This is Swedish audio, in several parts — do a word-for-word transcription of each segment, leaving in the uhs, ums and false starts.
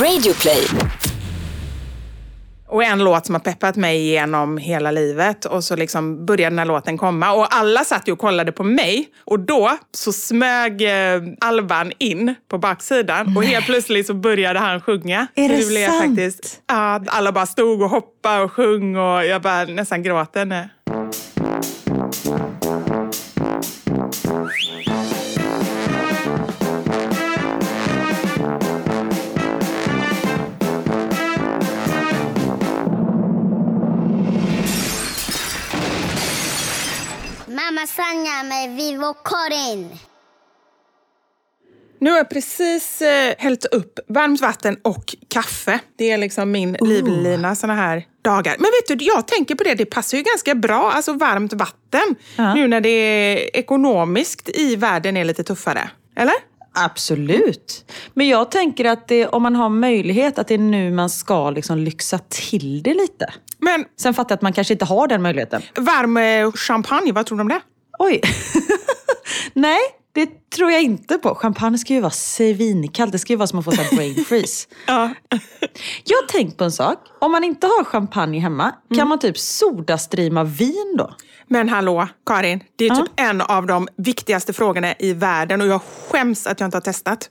Radioplay. Och en låt som har peppat mig genom hela livet. Och så liksom började den här låten komma. Och alla satt ju och kollade på mig. Och då så smög eh, Alban in på baksidan. Nej. Och helt plötsligt så började han sjunga. Är det, det blev sant? Faktiskt, ja, alla bara stod och hoppade och sjöng. Och jag bara nästan gråter nu. Mamma Sanja med Vivo Karin. Nu har jag precis eh, hällt upp varmt vatten och kaffe. Det är liksom min uh. livlina såna här dagar. Men vet du, jag tänker på det. Det passar ju ganska bra, alltså varmt vatten. Uh. Nu när det är ekonomiskt i världen är lite tuffare. Eller? Absolut. Men jag tänker att det, om man har möjlighet att det är nu man ska liksom lyxa till det lite. Men sen fattar jag att man kanske inte har den möjligheten. Varm champagne, vad tror du om det? Oj. Nej, det tror jag inte på. Champagne ska ju vara svinkallt. Det ska ju vara som att få så här brain freeze. Ja. Jag har tänkt på en sak. Om man inte har champagne hemma, mm. kan man typ sodastreama vin då? Men hallå, Karin. Det är typ ja. en av de viktigaste frågorna i världen. Och jag skäms att jag inte har testat.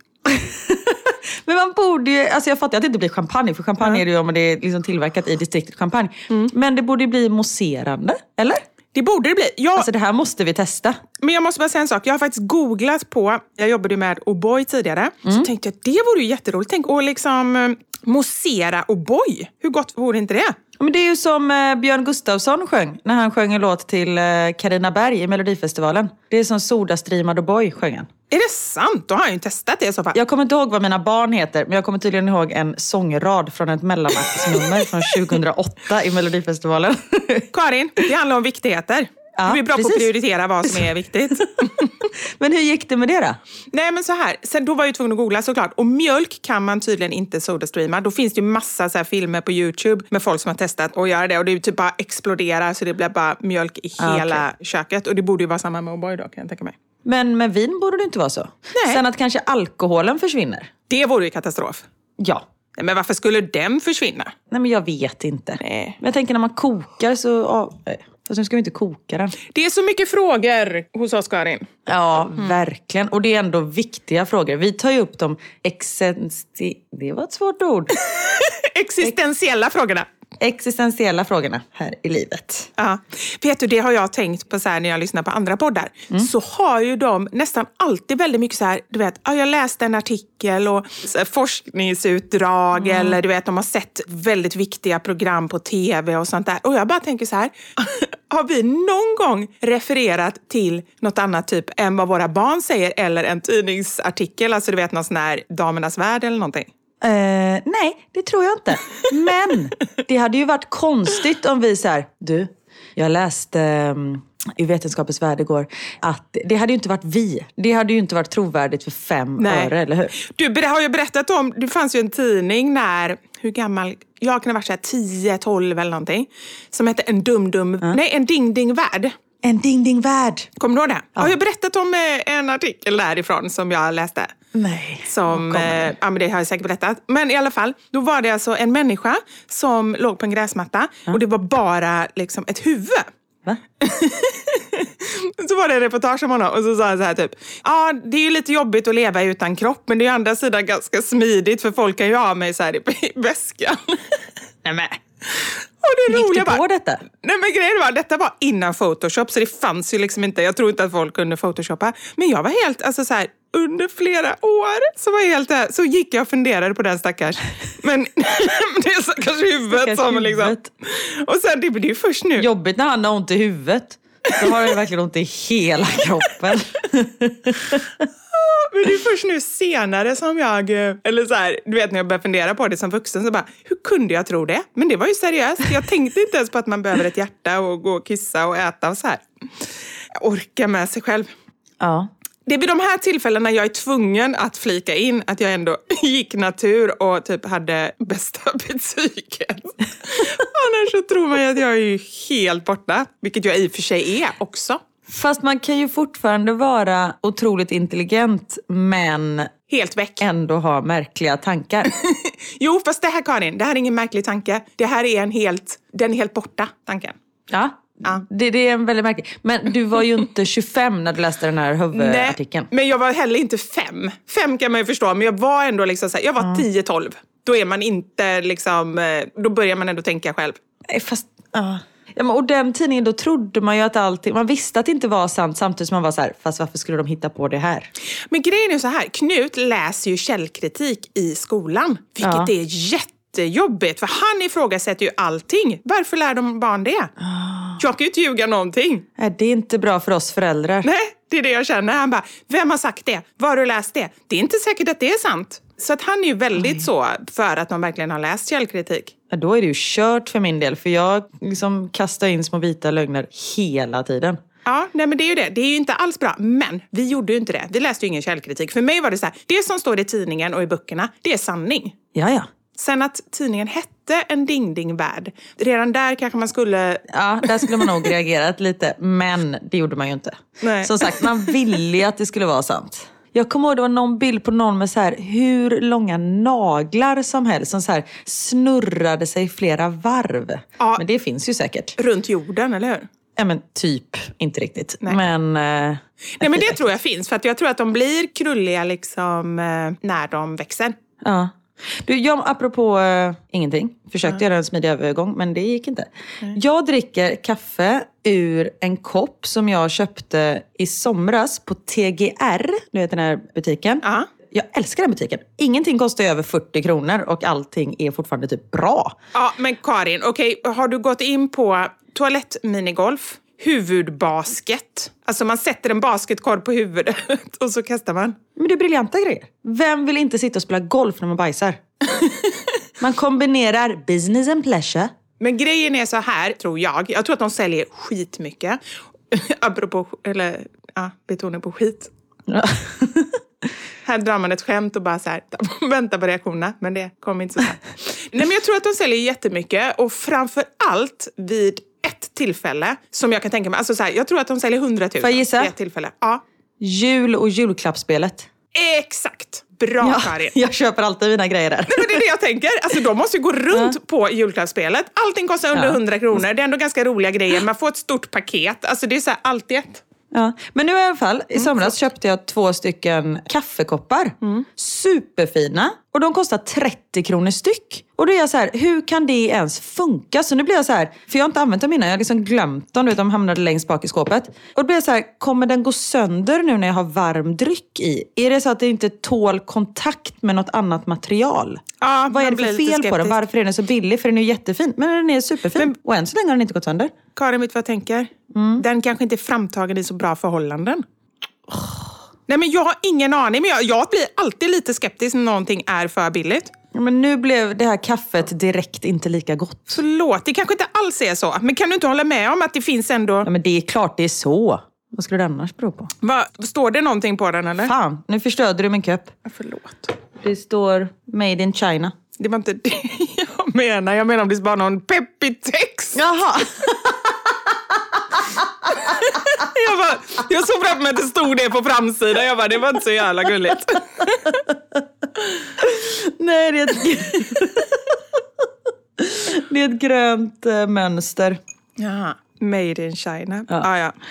Men man borde ju, alltså jag fattar att det inte blir champagne. För champagne mm. är det ju om det är liksom tillverkat i distriktet champagne. Mm. Men det borde ju bli mousserande, eller? Det borde det bli. Jag, alltså det här måste vi testa. Men jag måste bara säga en sak. Jag har faktiskt googlat på, jag jobbade med O'boy tidigare. Mm. Så tänkte jag att det vore ju jätteroligt. Tänk att liksom moussera O'boy. Hur gott vore inte det? Men det är ju som eh, Björn Gustafsson sjöng. När han sjöng en låt till eh, Carina Berg i Melodifestivalen. Det är som sodastreamad O'boy sjöng han. Är det sant? Då har jag ju testat det i så fall. Jag kommer inte ihåg vad mina barn heter. Men jag kommer tydligen ihåg en sångrad från ett mellanaktsnummer från tjugohundraåtta i Melodifestivalen. Karin, det handlar om viktigheter. Ja, du är bra precis. På att prioritera vad som är viktigt. Men hur gick det med det då? Nej men så här, sen då var jag ju tvungen att googla såklart. Och mjölk kan man tydligen inte sodastreama. Då finns det ju massa så här filmer på YouTube med folk som har testat att göra det. Och det är ju typ bara exploderar så det blir bara mjölk i hela ah, okay. köket. Och det borde ju vara samma med O'boy då, kan jag tänka mig. Men med vin borde det inte vara så. Nej. Sen att kanske alkoholen försvinner. Det vore ju katastrof. Ja. Men varför skulle den försvinna? Nej men jag vet inte. Nej. Men jag tänker när man kokar så... Oh, fast nu ska vi inte koka den. Det är så mycket frågor hos oss, Karin. Ja, mm. verkligen. Och det är ändå viktiga frågor. Vi tar ju upp de exensti... Det var ett svårt ord. Existentiella Ex- frågorna. Existentiella frågorna här i livet. Ja. Vet du, det har jag tänkt på så här när jag lyssnar på andra poddar. Mm. Så har ju de nästan alltid väldigt mycket så här, du vet, jag läste en artikel och så här, forskningsutdrag mm. eller du vet, de har sett väldigt viktiga program på tv och sånt där. Och jag bara tänker så här, har vi någon gång refererat till något annat typ än vad våra barn säger eller en tidningsartikel, alltså du vet någon sån här Damernas Värld eller någonting? Uh, nej, det tror jag inte. Men det hade ju varit konstigt om vi så här, du, jag läste um, i Vetenskapens Värld igår att det hade ju inte varit vi. Det hade ju inte varit trovärdigt för fem nej. öre, eller hur? Du har ju berättat om, det fanns ju en tidning när, hur gammal, jag kan ha varit så här tio tolv eller någonting, som hette En dum dum, uh. nej en ding ding värld. En ding ding värld. Kommer du ihåg det? Ja. Har jag berättat om en artikel därifrån som jag läste? Nej. Som, eh, ja men det har jag säkert berättat. Men i alla fall, då var det alltså en människa som låg på en gräsmatta. Ja. Och det var bara liksom ett huvud. Va? Så var det en reportage om honom och så sa han så här typ, ja det är ju lite jobbigt att leva utan kropp, men det är ju andra sidan ganska smidigt för folk kan ju ha mig så här i väskan. Nej men. Och det gick roliga du på var, detta? Nej men grejen var, detta var innan Photoshop så det fanns ju liksom inte, jag tror inte att folk kunde Photoshoppa. Men jag var helt, alltså så här, under flera år så var jag helt, så gick jag och funderade på den stackars. Men det är stackars huvudet stackars som huvudet. liksom. Och sen det blir ju först nu. Jobbigt när han har ont i huvudet. Då har jag verkligen ont i hela kroppen. Men det är först nu senare som jag, eller så här, du vet när jag började fundera på det som vuxen så bara, hur kunde jag tro det? Men det var ju seriöst. Jag tänkte inte ens på att man behöver ett hjärta och gå och kissa och äta och så här. Jag orkar med sig själv. Ja. Det är vid de här tillfällena jag är tvungen att flika in att jag ändå gick natur och typ hade bästa betyget. Annars så tror man ju att jag är ju helt borta. Vilket jag i och för sig är också. Fast man kan ju fortfarande vara otroligt intelligent, men helt väck. Ändå ha märkliga tankar. Jo, fast det här, Karin, det här är ingen märklig tanke. Det här är en helt, den är helt borta tanken. Ja, ja. Det, det är en väldigt märklig. Men du var ju inte tjugofem när du läste den här huvudartikeln. Nej, men jag var heller inte fem. Fem kan man ju förstå, men jag var ändå liksom så här, jag var tio tolv. Då är man inte liksom, då börjar man ändå tänka själv. Fast, ja. Ja, men och den tidningen, då trodde man ju att allting, man visste att det inte var sant, samtidigt som man var så här, fast varför skulle de hitta på det här? Men grejen är så här, Knut läser ju källkritik i skolan, vilket ja. är jättejobbigt, för han ifrågasätter ju allting. Varför lär de barn det? Oh. Jag kan ju inte ljuga någonting. Nej, det är inte bra för oss föräldrar. Nej, det är det jag känner. Han bara, vem har sagt det? Var har du läst det? Det är inte säkert att det är sant. Så att han är ju väldigt Oj. så för att man verkligen har läst källkritik. Ja, då är det ju kört för min del. För jag liksom kastar in små vita lögner hela tiden. Ja, nej men det är ju det. Det är ju inte alls bra. Men vi gjorde ju inte det. Vi läste ju ingen källkritik. För mig var det så här, det som står i tidningen och i böckerna, det är sanning. Ja, ja. Sen att tidningen hette En ding-ding-värld. Redan där kanske man skulle... Ja, där skulle man nog reagerat lite. Men det gjorde man ju inte. Nej. Som sagt, man ville ju att det skulle vara sant. Jag kommer ihåg det var någon bild på någon med så här hur långa naglar som helst som så här snurrade sig flera varv. Ja, men det finns ju säkert. Runt jorden, eller hur? Ja, men typ. Inte riktigt. Nej. Men, eh, Nej, men det tror jag finns. För att jag tror att de blir krulliga liksom eh, när de växer. Ja. Du, jag, apropå uh, ingenting, försökte ja. göra en smidig övergång, men det gick inte. Mm. Jag dricker kaffe ur en kopp som jag köpte i somras på T G R, du vet den här butiken. Ja. Jag älskar den butiken. Ingenting kostar över fyrtio kronor och allting är fortfarande typ bra. Ja, men Karin, okej, okay, har du gått in på toalettminigolf? Huvudbasket. Alltså man sätter en basketkorg på huvudet och så kastar man. Men det är briljanta grejer. Vem vill inte sitta och spela golf när man bajsar? Man kombinerar business and pleasure. Men grejen är så här, tror jag. Jag tror att de säljer skitmycket. Apropå, eller ja, betonar på skit. Ja. Här drar man ett skämt och bara så här, vänta på reaktionerna. Men det kommer inte så här. Nej, men jag tror att de säljer jättemycket. Och framför allt vid ett tillfälle som jag kan tänka mig. Alltså så här, jag tror att de säljer hundratusen. Får jag gissa? Vid ett tillfälle. Ja. Jul- och julklappsspelet. Exakt. Bra, ja, Karin. Jag köper alltid mina grejer där. Nej, men det är det jag tänker. Alltså de måste ju gå runt ja. på julklappsspelet. Allting kostar under ja. hundra kronor. Det är ändå ganska roliga grejer. Man får ett stort paket. Alltså det är så här, allt i ett. Ja. Men nu i alla fall, i somras mm, köpte jag två stycken kaffekoppar. Mm. Superfina. Och de kostar trettio kronor styck. Och då är jag så här, hur kan det ens funka? Så nu blir jag så här, för jag har inte använt dem innan. Jag har liksom glömt dem, du vet, de hamnade längst bak i skåpet. Och då blir jag så här, kommer den gå sönder nu när jag har varm dryck i? Är det så att det inte tål kontakt med något annat material? Ja, vad är det för fel på den? Varför är den så billig? För den är jättefin. Men den är superfin. Men, och än så länge har den inte gått sönder. Karin, vet vad jag tänker? Mm. Den kanske inte är framtagen i så bra förhållanden. Oh. Nej, men jag har ingen aning. Men jag, jag blir alltid lite skeptisk när någonting är för billigt. Men nu blev det här kaffet direkt inte lika gott. Förlåt, det kanske inte alls är så. Men kan du inte hålla med om att det finns ändå... Ja, men det är klart det är så. Vad skulle det annars bero på? Va, står det någonting på den eller? Fan, nu förstörde du min kopp. Ja, förlåt. Det står Made in China. Det var inte det jag menar. Jag menar om det är bara någon peppig text. Jaha. jag, bara, jag såg fram med att det stod det på framsidan. Jag bara, det var inte så jävla gulligt. Nej, det är ett, det är ett grönt äh, mönster. Jaha, Made in China. Ja, ah, ja.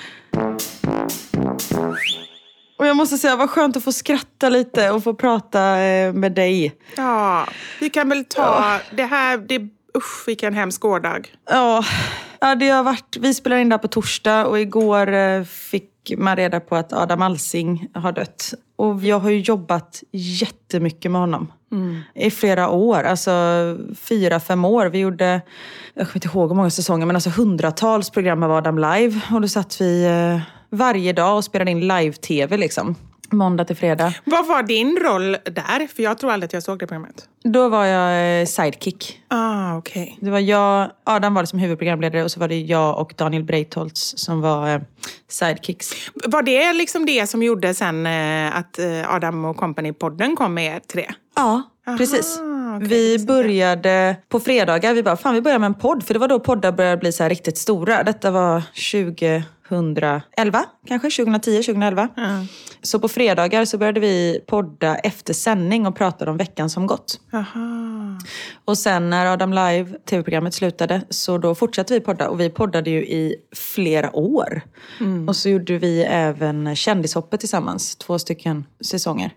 Och jag måste säga, vad skönt att få skratta lite och få prata eh, med dig. Ja, vi kan väl ta ja. det här, det, usch, vilken hemsk gårdag. Ja, ja, det har varit, vi spelar in där på torsdag och igår eh, fick man reda på att Adam Alsing har dött. Och jag har ju jobbat jättemycket med honom. Mm. I flera år, alltså fyra, fem år. Vi gjorde, jag kommer inte ihåg hur många säsonger, men alltså hundratals program med Adam live. Och då satt vi eh, varje dag och spelade in live-tv liksom. Måndag till fredag. Vad var din roll där? För jag tror aldrig att jag såg det programmet. Då var jag eh, sidekick. Ah, okej. Okay. Det var jag, Adam var liksom huvudprogramledare och så var det jag och Daniel Breitholtz som var eh, sidekicks. Var det liksom det som gjorde sen eh, att eh, Adam och Company-podden kom med er tre? Ja, aha, precis. Okay, vi började på fredagar, vi bara, fan vi börjar med en podd. För det var då poddar började bli så här riktigt stora. Detta var tjugo tjugohundraelva, kanske tjugohundratio, tjugohundraelva. Ja. Så på fredagar så började vi podda efter sändning och prata om veckan som gått. Aha. Och sen när Adam Live, tv-programmet, slutade, så då fortsatte vi podda. Och vi poddade ju i flera år. Mm. Och så gjorde vi även Kändishoppet tillsammans, två stycken säsonger.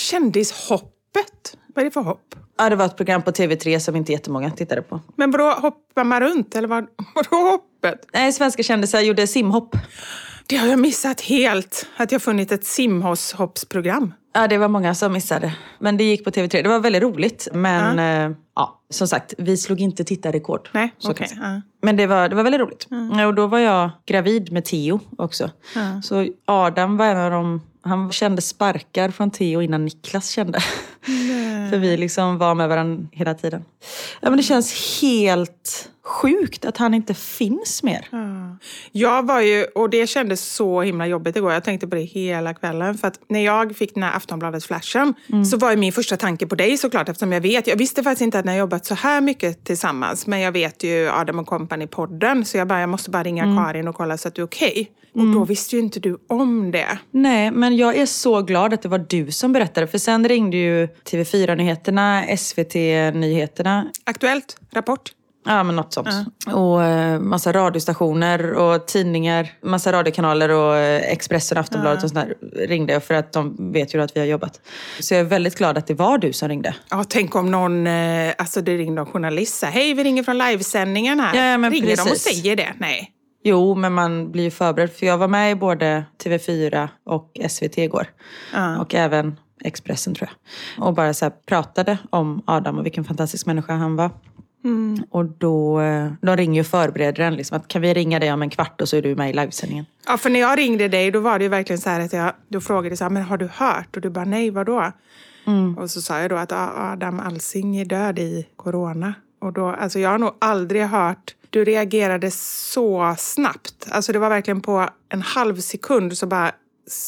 Kändishoppet? Vad är det för hopp? Ja, det var ett program på T V tre som inte jättemånga tittade på. Men vadå, hoppar man runt? Eller vad, vadå hoppet? Nej, svenska kändisar gjorde simhopp. Det har jag missat helt. Att jag funnit ett simhoppsprogram. Ja, det var många som missade. Men det gick på T V tre. Det var väldigt roligt. Men ja, eh, ja som sagt, vi slog inte tittarrekord. Nej, okej. Okay. Ja. Men det var, det var väldigt roligt. Mm. Och då var jag gravid med Theo också. Ja. Så Adam var en av dem. Han kände sparkar från Theo innan Niklas kände. Nej. För vi liksom var med varandra hela tiden. Ja, men det känns helt sjukt att han inte finns mer. Ja. Jag var ju, och det kändes så himla jobbigt igår. Jag tänkte på det hela kvällen. För att när jag fick den här Aftonbladet-flashen mm. så var ju min första tanke på dig såklart. Eftersom jag vet, jag visste faktiskt inte att ni har jobbat så här mycket tillsammans. Men jag vet ju Adam och Company-podden. Så jag bara, jag måste bara ringa mm. Karin och kolla så att du är okej. Okay. Och då visste ju inte du om det. Nej, men jag är så glad att det var du som berättade. För sen ringde ju T V fyra-nyheterna, S V T-nyheterna. Aktuellt, Rapport. Ja, men något sånt. Ja. Och eh, massa radiostationer och tidningar, massa radiokanaler och eh, Expressen, Aftonbladet ja. och sånt där ringde för att de vet ju att vi har jobbat. Så jag är väldigt glad att det var du som ringde. Ja, tänk om någon, eh, alltså det ringde en journalist. Hej, vi ringer från livesändningen här. Ja, men ringer precis. de och säger det? Nej. Jo, men man blir ju förberedd. För jag var med i både T V fyra och S V T igår. Ja. Och även Expressen tror jag. Och bara så här pratade om Adam och vilken fantastisk människa han var. Mm. Och då, då ringer ju förberedaren liksom att kan vi ringa dig om en kvart och så är du med i livesändningen. Ja, för när jag ringde dig då var det ju verkligen så här att jag då frågade så här, men har du hört? Och du bara nej, vadå? Mm. Och så sa jag då att Adam Alsing är död i corona. Och då, alltså jag har nog aldrig hört, du reagerade så snabbt. Alltså det var verkligen på en halv sekund så bara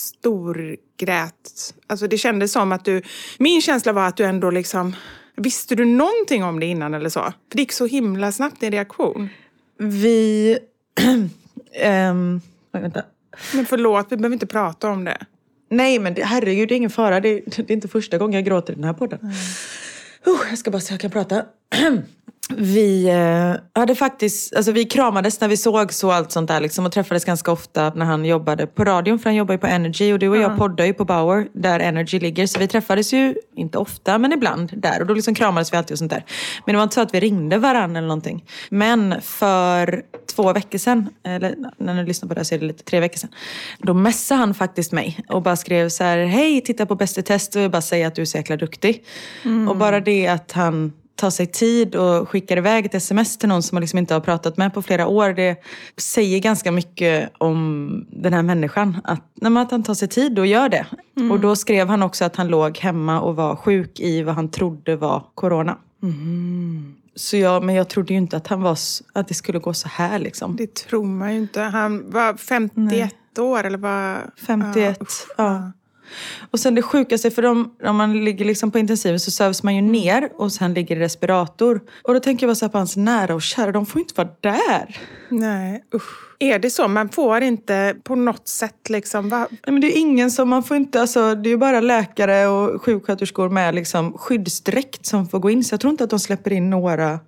storgrät. Alltså det kändes som att du, min känsla var att du ändå liksom, visste du någonting om det innan eller så? För det gick så himla snabbt i reaktion. Vi, um, vänta. Men förlåt, vi behöver inte prata om det. Nej, men det, herregud, det är ingen fara. Det, det är inte första gången jag gråter i den här podden. Mm. Uh, jag ska bara se, jag kan prata. Vi eh, hade faktiskt, alltså vi kramades när vi såg så allt sånt där liksom, och träffades ganska ofta när han jobbade på radion, för han jobbar ju på Energy och du och jag mm. poddar ju på Bauer där Energy ligger, så vi träffades ju inte ofta men ibland där och då liksom kramades vi alltid och sånt där. Men det var inte så att vi ringde varann eller någonting. Men för två veckor sedan, eller när ni lyssnar på det här så är det lite tre veckor sedan, då messade han faktiskt mig och bara skrev så här: hej, titta på Bäst i test och jag bara säger att du är så jäkla duktig. Mm. Och bara det att han tar sig tid och skickar iväg ett sms till någon som man liksom inte har pratat med på flera år. Det säger ganska mycket om den här människan. Att, när att han tar sig tid och gör det. Mm. Och då skrev han också att han låg hemma och var sjuk i vad han trodde var corona. Mm. Så jag, men jag trodde ju inte att han var, att det skulle gå så här liksom. Det tror man ju inte. Han var femtioett Nej. år eller var... femtioett, ja. ja. Och sen det sjukaste, för dem, om man ligger liksom på intensiven så sövs man ju ner och sen ligger i respirator. Och då tänker jag bara så här på hans nära och kära, de får inte vara där. Nej, usch. Är det så? Man får inte på något sätt liksom... Va? Nej, men det är ingen som, man får inte, alltså det är ju bara läkare och sjuksköterskor med liksom skyddsdräkt som får gå in. Så jag tror inte att de släpper in några...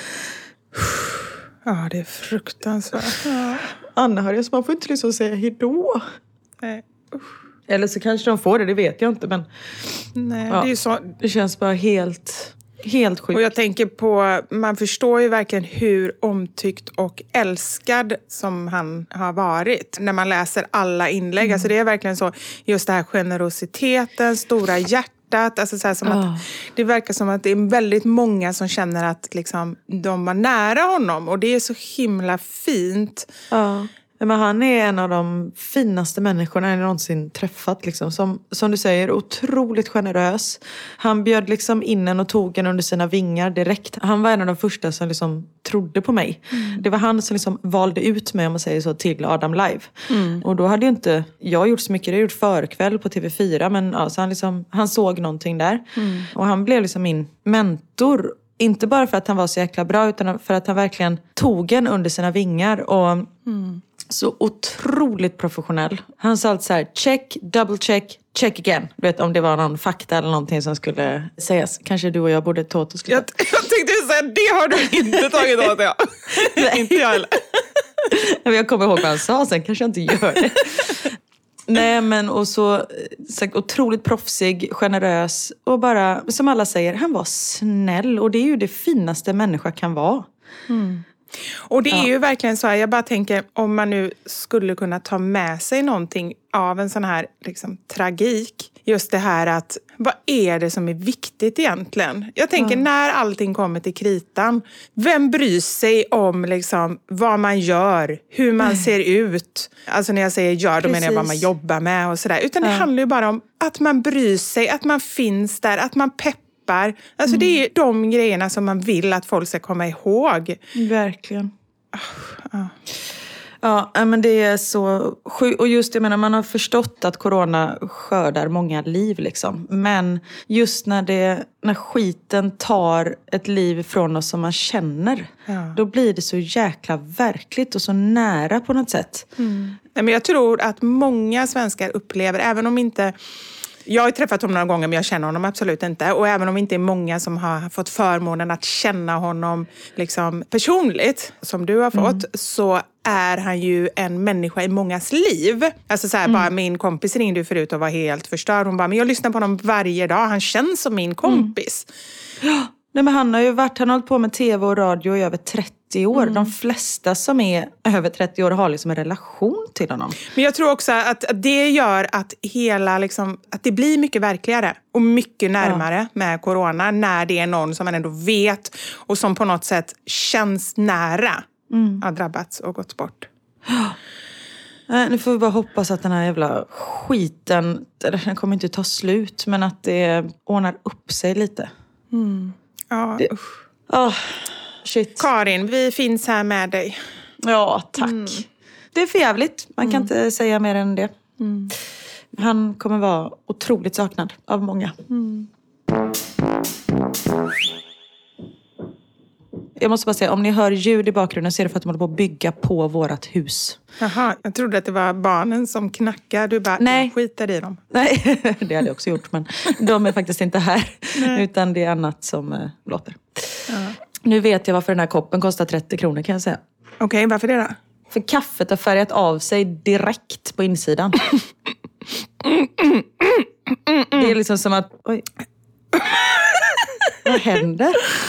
Ja, det är fruktansvärt. Ja. Anhöriga, så man får inte liksom säga hejdå. Nej, usch. Eller så kanske de får det, det vet jag inte. Men Nej, ja, det, är så... det känns bara helt, helt sjukt. Och jag tänker på, man förstår ju verkligen hur omtyckt och älskad som han har varit. När man läser alla inlägg. Mm. Alltså det är verkligen så, just det här generositeten, stora hjärtat. Alltså så här som oh. att, det verkar som att det är väldigt många som känner att liksom, de var nära honom. Och det är så himla fint. Ja. Oh. Men han är en av de finaste människorna jag någonsin träffat. Liksom. Som, som du säger, otroligt generös. Han bjöd liksom in en och tog en under sina vingar direkt. Han var en av de första som liksom trodde på mig. Mm. Det var han som liksom valde ut mig, om man säger så, till Adam Live. Mm. Och då hade ju inte jag gjort så mycket. Det har gjort förkväll på T V fyra. Men ja, så han, liksom, han såg någonting där. Mm. Och han blev liksom min mentor. Inte bara för att han var så jäkla bra, utan för att han verkligen tog en under sina vingar. Och mm. så otroligt professionell. Han sa alltid så här: check, double check, check again. Du vet, om det var någon fakta eller någonting som skulle sägas. Kanske du och jag borde ta åt oss. Jag, jag tänkte säga, det har du inte tagit åt jag. Nej, inte jag heller. Jag kommer ihåg vad han sa, sen kanske jag inte gör det. Nej, men och så, så otroligt proffsig, generös och bara, som alla säger, han var snäll. Och det är ju det finaste människa kan vara. Mm. Och det är ja. ju verkligen så här, jag bara tänker, om man nu skulle kunna ta med sig någonting av en sån här liksom, tragik. Just det här att, vad är det som är viktigt egentligen? Jag tänker, ja. när allting kommer till kritan, vem bryr sig om liksom, vad man gör, hur man Nej. ser ut? Alltså när jag säger gör, då menar jag vad man jobbar med och sådär. Utan ja. det handlar ju bara om att man bryr sig, att man finns där, att man peppar. Alltså mm. det är de grejerna som man vill att folk ska komma ihåg. Verkligen. Oh, oh. Ja, men det är så sjukt. Och just, jag menar, man har förstått att corona skördar många liv liksom. Men just när, det, när skiten tar ett liv från oss som man känner, ja. då blir det så jäkla verkligt och så nära på något sätt. Mm. Men jag tror att många svenskar upplever, även om inte... Jag har träffat honom några gånger, men jag känner honom absolut inte. Och även om det inte är många som har fått förmånen att känna honom liksom personligt, som du har fått, mm. så är han ju en människa i mångas liv. Alltså så här, mm. bara min kompis ringde ju förut och var helt förstörd. Hon bara, men jag lyssnar på honom varje dag. Han känns som min kompis. Mm. Ja. Nej, men han har ju varit, han har hållit på med tv och radio i över trettio år. Mm. De flesta som är över trettio år har liksom en relation till honom. Men jag tror också att det gör att hela liksom, att det blir mycket verkligare och mycket närmare ja. med corona, när det är någon som man ändå vet och som på något sätt känns nära mm. har drabbats och gått bort. Nej, nu får vi bara hoppas att den här jävla skiten, den kommer inte ta slut, men att det ordnar upp sig lite. Mm. Ja, det, oh, shit. Karin, vi finns här med dig. Ja, tack. Mm. Det är för jävligt. Man kan mm. inte säga mer än det. Mm. Han kommer vara otroligt saknad av många. Mm. Jag måste bara säga, om ni hör ljud i bakgrunden så är det för att de håller på att bygga på vårat hus. Jaha, jag trodde att det var barnen som knackar. Du bara, nej. skiter i dem. Nej, det hade jag också gjort. Men de är faktiskt inte här. Nej. Utan det är annat som äh, låter. Ja. Nu vet jag varför den här koppen kostar trettio kronor, kan jag säga. Okej, okay, varför det då? För kaffet har färgat av sig direkt på insidan. Mm, mm, mm, mm. Det är liksom som att... Oj. Vad händer?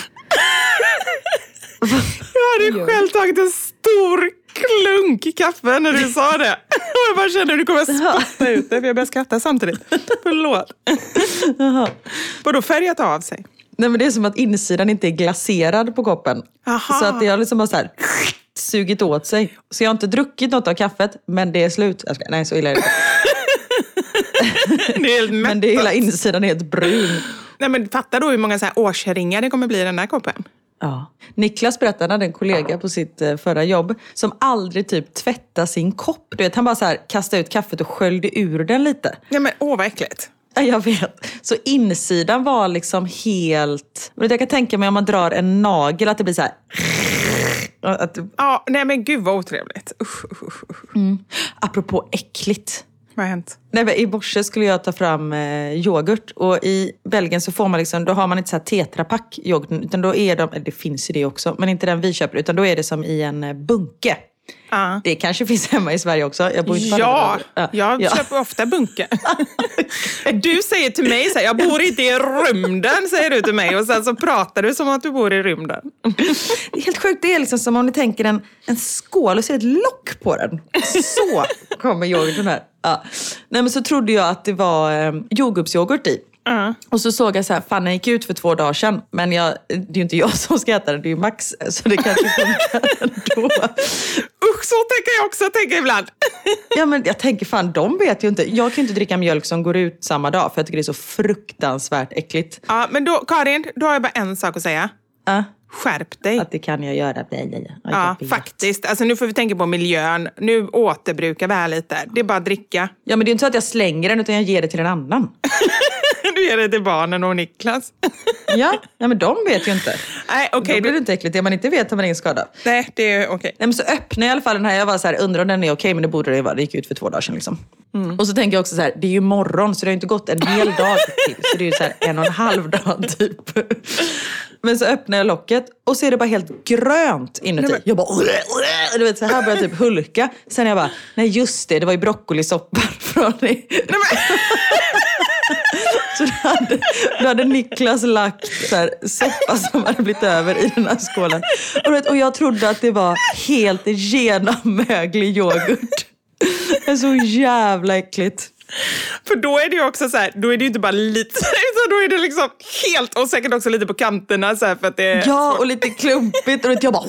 Jag hade själv tagit en stor klunk kaffe när du sa det. Och jag bara kände att du kommer att spotta ut det, för jag började skratta samtidigt. Förlåt. Och då färgat av sig. Nej, men det är som att insidan inte är glaserad på koppen. Aha. Så att det har liksom bara så här sugit åt sig. Så jag har inte druckit något av kaffet, men det är slut. Jag ska, nej, så illa är det inte. Det är helt men det är hela insidan är helt brun. Nej, men fatta då hur många så här årsringar det kommer bli i den här koppen. Ja. Niklas berättade, hade en kollega på sitt förra jobb som aldrig typ tvättade sin kopp. Du vet, han bara så här kastade ut kaffet och sköljde ur den lite. Ja, men åh, vad äckligt. Ja, jag vet. Så insidan var liksom helt... Jag kan tänka mig om man drar en nagel att det blir så här... Att... Ja, nej men gud vad otrevligt. Usch, usch, usch. Mm. Apropå äckligt. Vad har hänt? Nej, men i morse skulle jag ta fram eh, yoghurt. Och i Belgien så får man liksom, då har man inte så här tetrapack yoghurt, utan då är de, det finns ju det också, men inte den vi köper, utan då är det som i en bunke. Uh. Det kanske finns hemma i Sverige också. Jag bor inte ja, ja, jag ja. köper ofta bunke. Du säger till mig så här, jag bor inte i rymden, säger du till mig. Och sen så pratar du som att du bor i rymden. Det är helt sjukt, det är liksom som om ni tänker en, en skål och ser ett lock på den. Så kommer yoghurten här. Ja. Nej, men så trodde jag att det var eh, jordgubbsyoghurt i. Uh. Och så såg jag så här, fan, den gick ut för två dagar sedan. Men jag, det är ju inte jag som ska äta den, det är ju Max. Så det kanske funkar ändå. Usch, så tänker jag också tänka ibland. Ja, men jag tänker, fan, de vet ju inte. Jag kan ju inte dricka mjölk som går ut samma dag, för jag tycker det är så fruktansvärt äckligt. Ja, men då, Karin, då har jag bara en sak att säga. Uh. Skärp dig. Att det kan jag göra. Ja, faktiskt. Alltså, nu får vi tänka på miljön. Nu återbrukar vi här lite. Det är bara att dricka. Ja, men det är inte så att jag slänger den, utan jag ger det till en annan. Du ger det till barnen och Niklas. Ja, nej, men de vet ju inte. Nej, okej. Då blir Du... det inte äckligt. Det man inte vet har man ingen skada. Nej, det är okej. Nej, men så öppnade jag i alla fall den här. Jag var så här, undrar om den är okej, men det borde det vara. Det gick ut för två dagar sedan liksom. Mm. Och så tänker jag också så här, det är ju morgon så det har inte gått en hel dag till. Så det är ju så här en och en halv dag typ. Men så öppnar jag locket och så är det bara helt grönt inuti. Nej, men... Jag bara, du vet, så här börjar jag typ hulka. Sen jag bara, nej just det, det var ju broccolisoppa från dig. Nej, men... Så då hade, då hade Niklas lagt så här, soppa som hade blivit över i den här skålen. Och, vet, och jag trodde att det var helt genommöglig yoghurt. Det är så jävla äckligt. För då är det ju också så här, då är det ju inte bara lite, utan då är det liksom helt, och säkert också lite på kanterna så här, för att det är ja, så... och lite klumpigt. Och jag bara,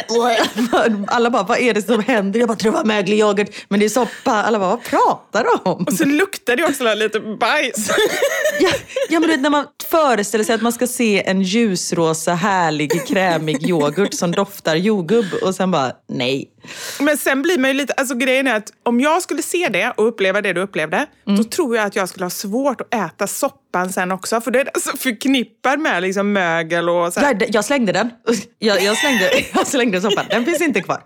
alla bara, vad är det som händer? Jag bara, tror det var möglig yoghurt, men det är soppa. Alla bara, vad pratar du om? Och så luktar det också lite bajs. Ja, ja, men du vet, när man föreställer sig att man ska se en ljusrosa, härlig, krämig yoghurt som doftar jordgubb, och sen bara, nej. Men sen blir man ju lite, alltså grejen är att om jag skulle se det och uppleva det du upplevde, mm. då tror jag att jag skulle ha svårt att äta soppan sen också. För det är så förknippad med liksom mögel och så här. Jag, jag slängde den. Jag, jag, slängde, jag slängde soppan. Den finns inte kvar.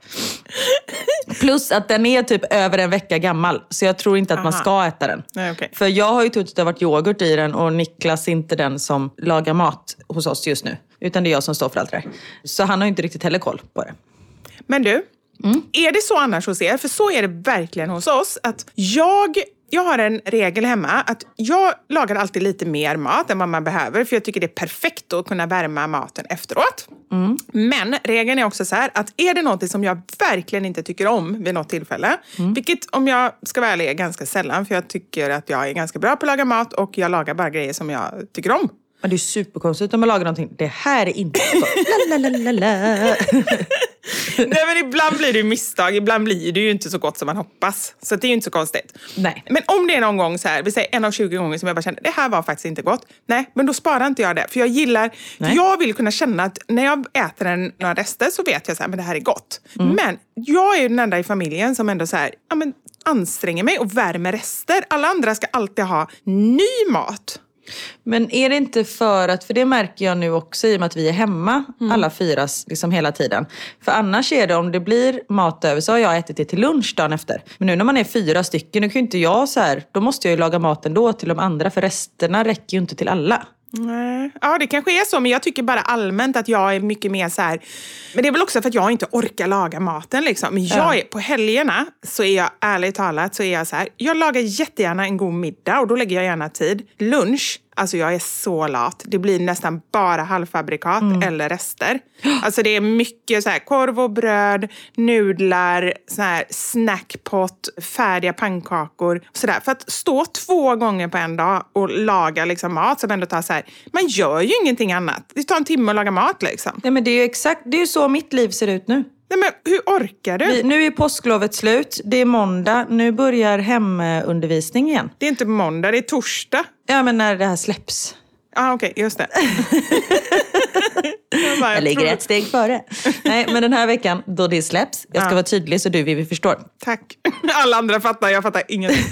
Plus att den är typ över en vecka gammal. Så jag tror inte att Aha. man ska äta den. Nej, okay. För jag har ju trott att det har varit yoghurt i den. Och Niklas är inte den som lagar mat hos oss just nu. Utan det är jag som står för allt det där. Så han har inte riktigt heller koll på det. Men du, mm. är det så annars hos er? För så är det verkligen hos oss. Att jag, jag har en regel hemma. Att jag lagar alltid lite mer mat än vad man behöver. För jag tycker det är perfekt att kunna värma maten efteråt. Mm. Men regeln är också så här. Att är det något som jag verkligen inte tycker om vid något tillfälle. Mm. Vilket om jag ska vara ärlig är ganska sällan. För jag tycker att jag är ganska bra på att laga mat. Och jag lagar bara grejer som jag tycker om. Men det är superkonstigt om man lagar någonting. Det här är inte så. Lalalala. Nej, men ibland blir det ju misstag. Ibland blir det ju inte så gott som man hoppas. Så det är ju inte så konstigt. Nej. Men om det är någon gång så här, vi säger en av tjugo gånger som jag bara känner, det här var faktiskt inte gott. Nej, men då sparar inte jag det. För jag gillar, för jag vill kunna känna att när jag äter en, några rester så vet jag så här, men det här är gott. Mm. Men jag är ju den enda i familjen som ändå så här, ja men anstränger mig och värmer rester. Alla andra ska alltid ha ny mat. Men är det inte för att, för det märker jag nu också i och med att vi är hemma mm. alla fyra liksom hela tiden. För annars är det, om det blir mat över så har jag ätit det till lunch dagen efter. Men nu när man är fyra stycken, nu kan ju inte jag så här, då måste jag ju laga maten då till de andra, för resterna räcker ju inte till alla. Nej. Ja, det kanske är så, men jag tycker bara allmänt att jag är mycket mer så här. Men det är väl också för att jag inte orkar laga maten liksom. Men jag är, på helgerna så är jag, ärligt talat, så är jag så här. Jag lagar jättegärna en god middag och då lägger jag gärna tid. Lunch, alltså jag är så lat. Det blir nästan bara halvfabrikat mm. eller rester. Alltså det är mycket så här korv och bröd, nudlar, så här snackpot, färdiga pannkakor så där. För att stå två gånger på en dag och laga liksom mat som ändå tar så här, man gör ju ingenting annat. Det tar en timme att laga mat liksom. Nej, men det är ju exakt, det är ju så mitt liv ser ut nu. Nej, men hur orkar du? Vi, nu är påsklovet slut, det är måndag, nu börjar hemundervisning igen. Det är inte måndag, det är torsdag. Ja, men när det här släpps. Ja, ah, okej, okay, just det. jag, bara, jag, jag ligger ett steg före. Nej, men den här veckan då det släpps, jag ska ah. vara tydlig så du vi förstår. Tack. Alla andra fattar, jag fattar ingenting.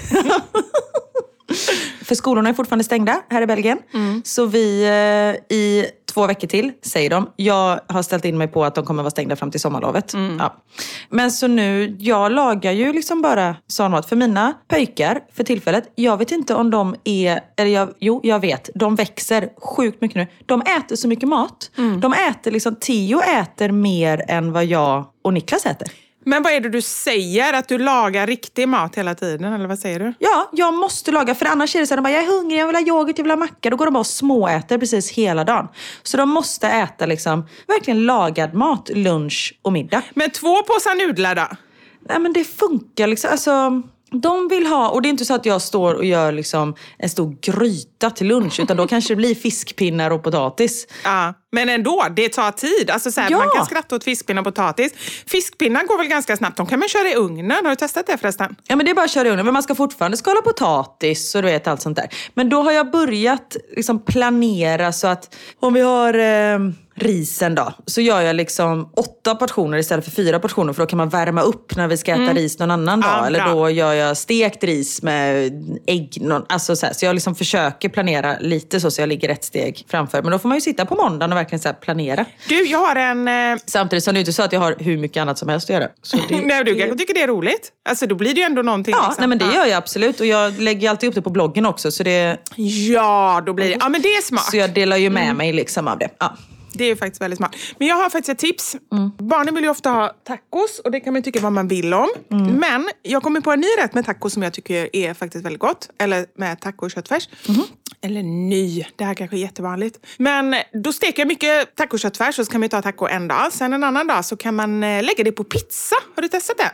För skolorna är fortfarande stängda här i Belgien. Mm. Så vi eh, i två veckor till, säger de. Jag har ställt in mig på att de kommer vara stängda fram till sommarlovet. Mm. Ja. Men så nu, jag lagar ju liksom bara sån mat för mina pojkar för tillfället. Jag vet inte om de är, eller jag, jo jag vet, de växer sjukt mycket nu. De äter så mycket mat. Mm. De äter liksom, Theo äter mer än vad jag och Niklas äter. Men vad är det du säger? Att du lagar riktig mat hela tiden? Eller vad säger du? Ja, jag måste laga. För annars är det så att de bara, jag är hungrig, jag vill ha yoghurt, jag vill ha macka. Då går de bara och småäter precis hela dagen. Så de måste äta liksom verkligen lagad mat, lunch och middag. Men två påsar nudlar då? Nej, men det funkar liksom. Alltså, de vill ha, och det är inte så att jag står och gör liksom en stor gryta till lunch. Utan då kanske det blir fiskpinnar och potatis. Ja, men ändå, det tar tid. Alltså så här, ja. Man kan skratta åt fiskpinnar och potatis. Fiskpinnar går väl ganska snabbt. De kan man köra i ugnen. Har du testat det förresten? Ja, men det är bara att köra i ugnen. Men man ska fortfarande skala potatis och du vet allt sånt där. Men då har jag börjat liksom planera så att om vi har... Eh, risen då, så gör jag liksom åtta portioner istället för fyra portioner, för då kan man värma upp när vi ska äta mm. ris någon annan dag. Ja, eller då gör jag stekt ris med ägg. Någon, alltså så, här, så jag liksom försöker planera lite så, så jag ligger ett steg framför. Men då får man ju sitta på måndagen och verkligen så här planera. Du, jag har en... Eh... Samtidigt som det inte så att jag har hur mycket annat som helst att göra. Så det, nej, du kanske tycker det är roligt. Alltså då blir det ju ändå någonting. Ja, liksom. nej, men det gör jag absolut. Och jag lägger alltid upp det på bloggen också. Så det... Ja, då blir det... Ja, men det är smart. Så jag delar ju med mm. mig liksom av det. Ja. Det är ju faktiskt väldigt smart. Men jag har faktiskt ett tips. Mm. Barnen vill ju ofta ha tacos. Och det kan man ju tycka vad man vill om. Mm. Men jag kommer på en ny rätt med tacos som jag tycker är faktiskt väldigt gott. Eller med taco och köttfärs. Mm. Eller ny. Det här kanske är jättevanligt. Men då steker jag mycket taco och köttfärs. Och så kan man ju ta taco en dag. Sen en annan dag så kan man lägga det på pizza. Har du testat det?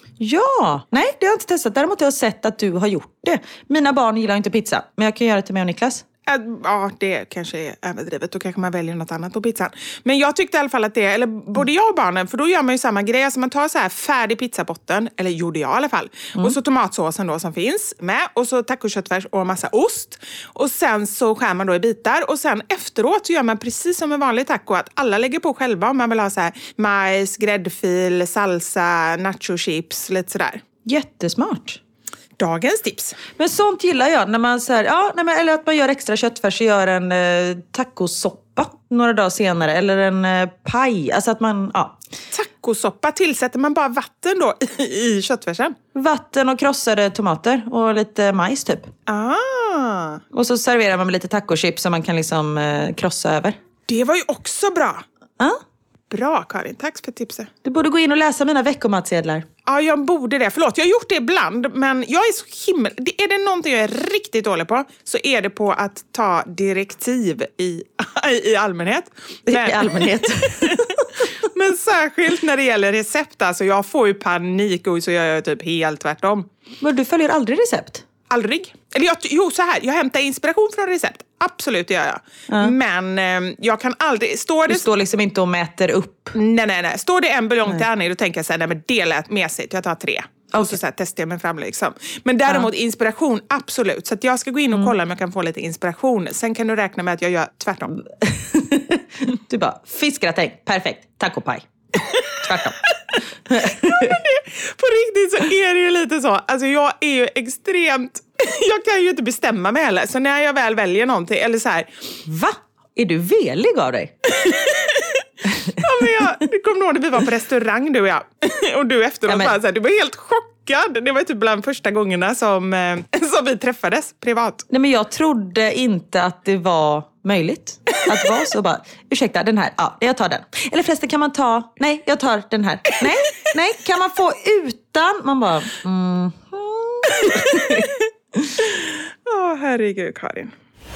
Ja, nej det har jag inte testat. Däremot har jag sett att du har gjort det. Mina barn gillar inte pizza. Men jag kan göra det till mig och Niklas. Ja, det kanske är överdrivet. Då kanske man väljer något annat på pizzan. Men jag tyckte i alla fall att det, eller både jag och barnen, för då gör man ju samma grej. Alltså man tar så här färdig pizzabotten, eller gjorde jag i alla fall. Mm. Och så tomatsåsen då som finns med. Och så tacoköttfärs och massa ost. Och sen så skär man då i bitar. Och sen efteråt så gör man precis som en vanlig taco. Att alla lägger på själva om man vill ha så här majs, gräddfil, salsa, nacho chips, lite sådär. Jättesmart. Dagens tips. Men sånt gillar jag. När man så här, ja, nej, men, eller att man gör extra köttfärs och gör en eh, tacosoppa några dagar senare. Eller en eh, paj. Alltså att man, ja. Tacosoppa, tillsätter man bara vatten då i, i köttfärsen? Vatten och krossade tomater och lite majs typ. Ah. Och så serverar man med lite tacochips som man kan liksom eh, krossa över. Det var ju också bra. Ja. Bra Karin, tack för tipset. Du borde gå in och läsa mina veckomatsedlar. Ja, jag borde det. Förlåt, jag har gjort det ibland. Men jag är så himla... Är det någonting jag är riktigt dålig på så är det på att ta direktiv i, i allmänhet. Men... I allmänhet. Men särskilt när det gäller recept. Alltså jag får ju panik och så gör jag typ helt tvärtom. Men du följer aldrig recept? Aldrig. Eller jag, jo, så här. Jag hämtar inspiration från recept. Absolut, det gör jag. Ja. Men eh, jag kan aldrig... Står det... Du står liksom inte och mäter upp? Nej, nej, nej. Står det en buljong till Annie, då tänker jag så här, nej men det lät mesigt. Jag tar tre. Okay. Och så, så här, testar jag mig fram liksom. Men däremot ja. inspiration, absolut. Så att jag ska gå in och kolla mm. om jag kan få lite inspiration. Sen kan du räkna med att jag gör tvärtom. Du bara, fiskgratäng, perfekt. Tacopaj. Tvärtom. Ja, men det, på riktigt så är det ju lite så. Alltså jag är ju extremt... Jag kan ju inte bestämma mig heller. Så när jag väl väljer någonting, eller så här... Va? Är du velig av dig? Ja, men jag... Du kommer ihåg när vi var på restaurang, du och jag. Och du efteråt ja, men... bara så här, du var helt chockad. Det var typ bland första gångerna som, som vi träffades privat. Nej, men jag trodde inte att det var möjligt att vara så bara, ursäkta, den här, ja, jag tar den. Eller förresten, kan man ta, nej, jag tar den här. Nej, nej, kan man få utan? Man bara, mm. Åh, oh, herregud, Karin.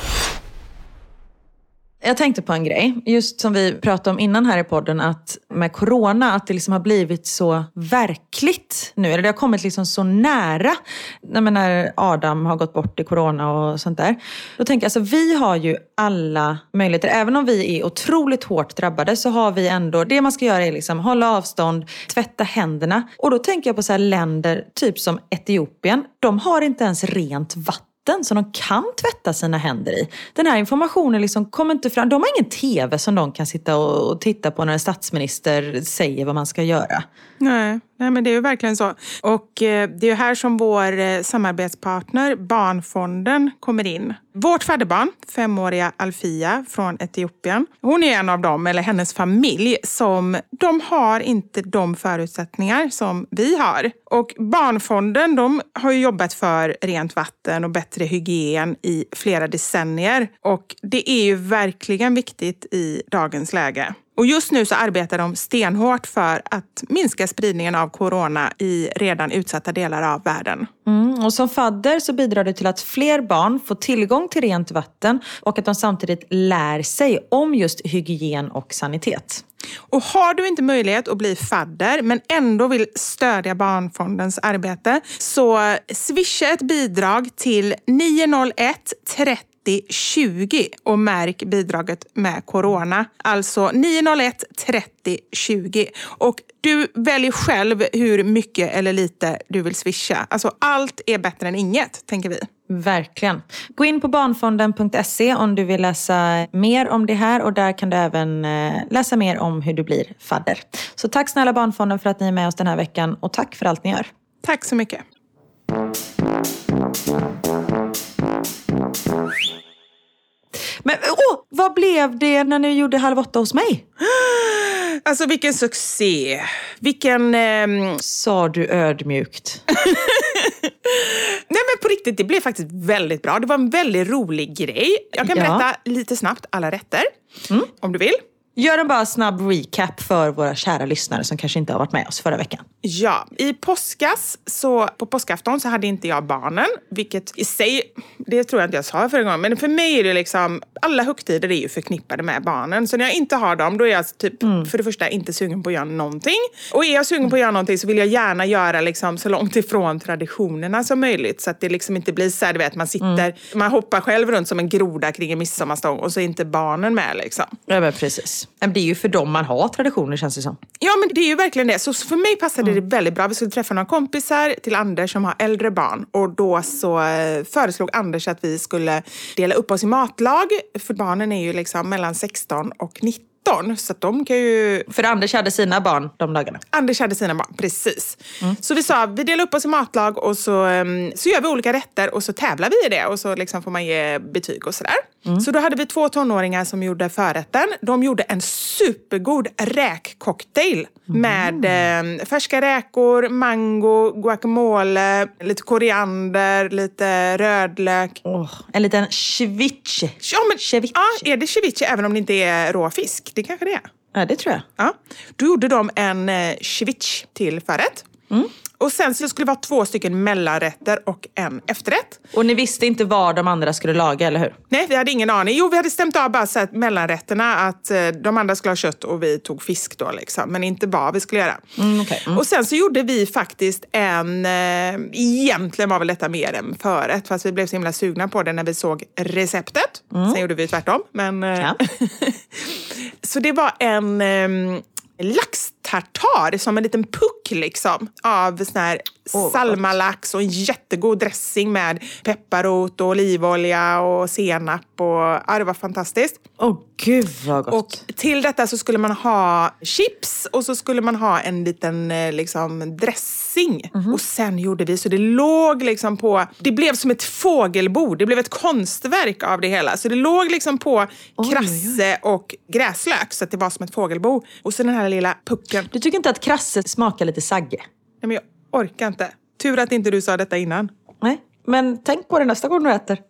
Jag tänkte på en grej, just som vi pratade om innan här i podden, att med corona, att det liksom har blivit så verkligt nu. Eller det har kommit liksom så nära när Adam har gått bort i corona och sånt där. Då tänker jag, alltså vi har ju alla möjligheter. Även om vi är otroligt hårt drabbade så har vi ändå, det man ska göra är liksom hålla avstånd, tvätta händerna. Och då tänker jag på så här länder, typ som Etiopien. De har inte ens rent vatten som de kan tvätta sina händer i. Den här informationen liksom kommer inte fram. De har ingen tv som de kan sitta och, och titta på när en statsminister säger vad man ska göra. Nej, nej men det är ju verkligen så. Och eh, det är ju här som vår eh, samarbetspartner Barnfonden kommer in. Vårt fadderbarn, femåriga Alfia från Etiopien. Hon är en av dem, eller hennes familj, som de har inte de förutsättningar som vi har. Och Barnfonden, de har ju jobbat för rent vatten och bättre hygien i flera decennier. Och det är ju verkligen viktigt i dagens läge. Och just nu så arbetar de stenhårt för att minska spridningen av corona i redan utsatta delar av världen. Mm, och som fadder så bidrar det till att fler barn får tillgång till rent vatten och att de samtidigt lär sig om just hygien och sanitet. Och har du inte möjlighet att bli fadder men ändå vill stödja Barnfondens arbete så swisha ett bidrag till nio noll ett trettio trettio tjugo och märk bidraget med corona. Alltså nio noll ett trettio tjugo. Och du väljer själv hur mycket eller lite du vill swisha. Alltså allt är bättre än inget, tänker vi. Verkligen. Gå in på barnfonden punkt se om du vill läsa mer om det här, och där kan du även läsa mer om hur du blir fadder. Så tack snälla Barnfonden för att ni är med oss den här veckan, och tack för allt ni gör. Tack så mycket. Men åh, vad blev det när ni gjorde Halv åtta hos mig? Alltså vilken succé. Vilken... Ehm... Sa du ödmjukt. Nej men på riktigt, det blev faktiskt väldigt bra. Det var en väldigt rolig grej. Jag kan berätta ja. lite snabbt alla rätter. Mm. Om du vill. Gör en bara snabb recap för våra kära lyssnare som kanske inte har varit med oss förra veckan. Ja, i påskas, så på påskafton så hade inte jag barnen. Vilket i sig, det tror jag inte jag sa förra gången. Men för mig är det liksom, alla högtider är ju förknippade med barnen. Så när jag inte har dem, då är jag typ mm. för det första inte sugen på att göra någonting. Och är jag sugen på att göra någonting så vill jag gärna göra liksom så långt ifrån traditionerna som möjligt. Så att det liksom inte blir så här, du vet, man sitter, mm. man hoppar själv runt som en groda kring en midsommarstång och så är inte barnen med liksom. Ja men precis. Det är ju för dem man har traditioner, känns det som. Ja, men det är ju verkligen det. Så för mig passade mm. det väldigt bra. Vi skulle träffa några kompisar till Anders som har äldre barn. Och då så föreslog Anders att vi skulle dela upp oss i matlag. För barnen är ju liksom mellan sexton och nitton. Så att de kan ju... För Anders hade sina barn de dagarna. Anders hade sina barn, precis. Mm. Så vi sa, vi delar upp oss i matlag och så, så gör vi olika rätter och så tävlar vi i det. Och så liksom får man ge betyg och sådär. Mm. Så då hade vi två tonåringar som gjorde förrätten. De gjorde en supergod räkcocktail. Mm. Med eh, färska räkor, mango, guacamole, lite koriander, lite rödlök. Oh, en liten ceviche. Ja, men, ceviche. Ja, är det ceviche även om det inte är rå fisk? Det kanske det är. Ja, det tror jag. Ja. Då gjorde de en eh, ceviche till förrätt. Mm. Och sen så skulle det vara två stycken mellanrätter och en efterrätt. Och ni visste inte vad de andra skulle laga, eller hur? Nej, vi hade ingen aning. Jo, vi hade stämt av bara så att mellanrätterna, att eh, de andra skulle ha kött och vi tog fisk då liksom. Men inte vad vi skulle göra. Mm, okay. mm. Och sen så gjorde vi faktiskt en, eh, egentligen var väl detta mer än förrätt. Fast vi blev så himla sugna på det när vi såg receptet. Mm. Sen gjorde vi tvärtom. Men, eh, ja. Så det var en... Eh, laxtartar som en liten puck liksom av sån här oh, salmalax och en jättegod dressing med pepparrot och olivolja och senap och ja, det var fantastiskt. Åh oh, gud vad gott. Och till detta så skulle man ha chips och så skulle man ha en liten liksom dressing. Mm-hmm. Och sen gjorde vi så det låg liksom på, det blev som ett fågelbord, det blev ett konstverk av det hela. Så det låg liksom på oj, krasse oj. och gräslök så att det var som ett fågelbo. Och så den här lilla pucken. Du tycker inte att krasse smakar lite sagge? Nej, men jag orkar inte. Tur att inte du sa detta innan. Nej, men tänk på det nästa gång du äter.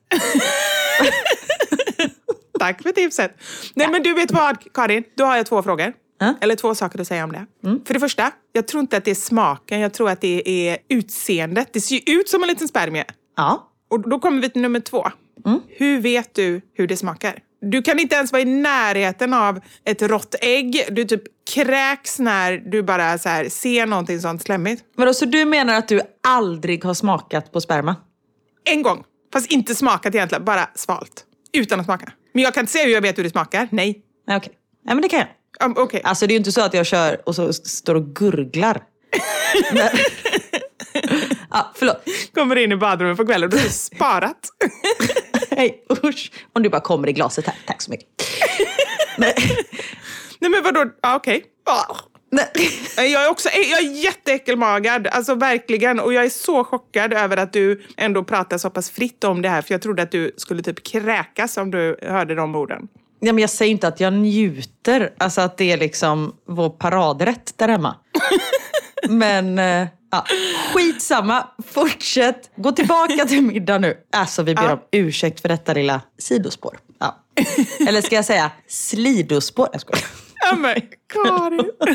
Tack för tipset. Nej, ja. Men du vet vad, Karin? Då har jag två frågor. Mm. Eller två saker att säga om det. Mm. För det första, jag tror inte att det är smaken. Jag tror att det är utseendet. Det ser ju ut som en liten spermie. Ja. Och då kommer vi till nummer två. Mm. Hur vet du hur det smakar? Du kan inte ens vara i närheten av ett rått ägg. Du typ kräks när du bara så här ser någonting sånt slemmigt. Vadå, så du menar att du aldrig har smakat på sperma? En gång. Fast inte smakat egentligen. Bara svalt. Utan att smaka. Men jag kan inte säga hur jag vet hur det smakar. Nej. Okej. Okay. Nej, men det kan jag. Um, okay. Alltså det är ju inte så att jag kör och så står och gurglar. Ja, förlåt. Kommer in i badrummet på kvällen och du har sparat. Hej, usch. Om du bara kommer i glaset här. Tack så mycket. Nej. Nej men vadå? Ja, okej. Okay. Jag är också jag är jätteäckelmagad. Alltså verkligen. Och jag är så chockad över att du ändå pratar så pass fritt om det här. För jag trodde att du skulle typ kräkas om du hörde de orden. Ja, men jag säger inte att jag njuter. Alltså att det är liksom vår paradrätt där hemma. Men... Ja, skitsamma, fortsätt. Gå tillbaka till middag nu. Alltså vi ber ja. om ursäkt för detta lilla sidospår. Ja. Eller ska jag säga slidospår? Jag skojar. Ja men Karin. Oh,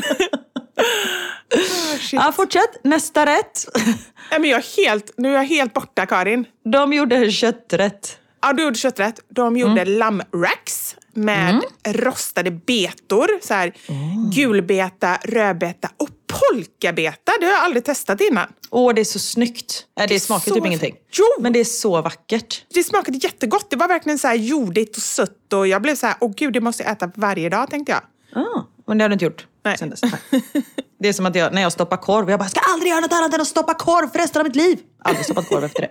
ja, fortsätt. Nästa rätt. Ja, men jag är helt, nu är jag helt borta, Karin. De gjorde kötträtt. Ja, du gjorde kötträtt. De gjorde mm. lammracks med mm. rostade betor. Så här, mm. gulbeta, rödbeta och Polkabeta, det har jag aldrig testat innan. Åh, det är så snyggt. Äh, det, det smakar typ ingenting. Jo! Men det är så vackert. Det smakade jättegott. Det var verkligen så här jordigt och sött. Och jag blev så här, åh gud, det måste jag äta varje dag, tänkte jag. Ah, men det har du inte gjort? Nej. Sen dess. Nej. Det är som att jag, när jag stoppar korv, jag bara, ska aldrig göra något annat än att stoppa korv för resten av mitt liv. Aldrig stoppat korv efter det.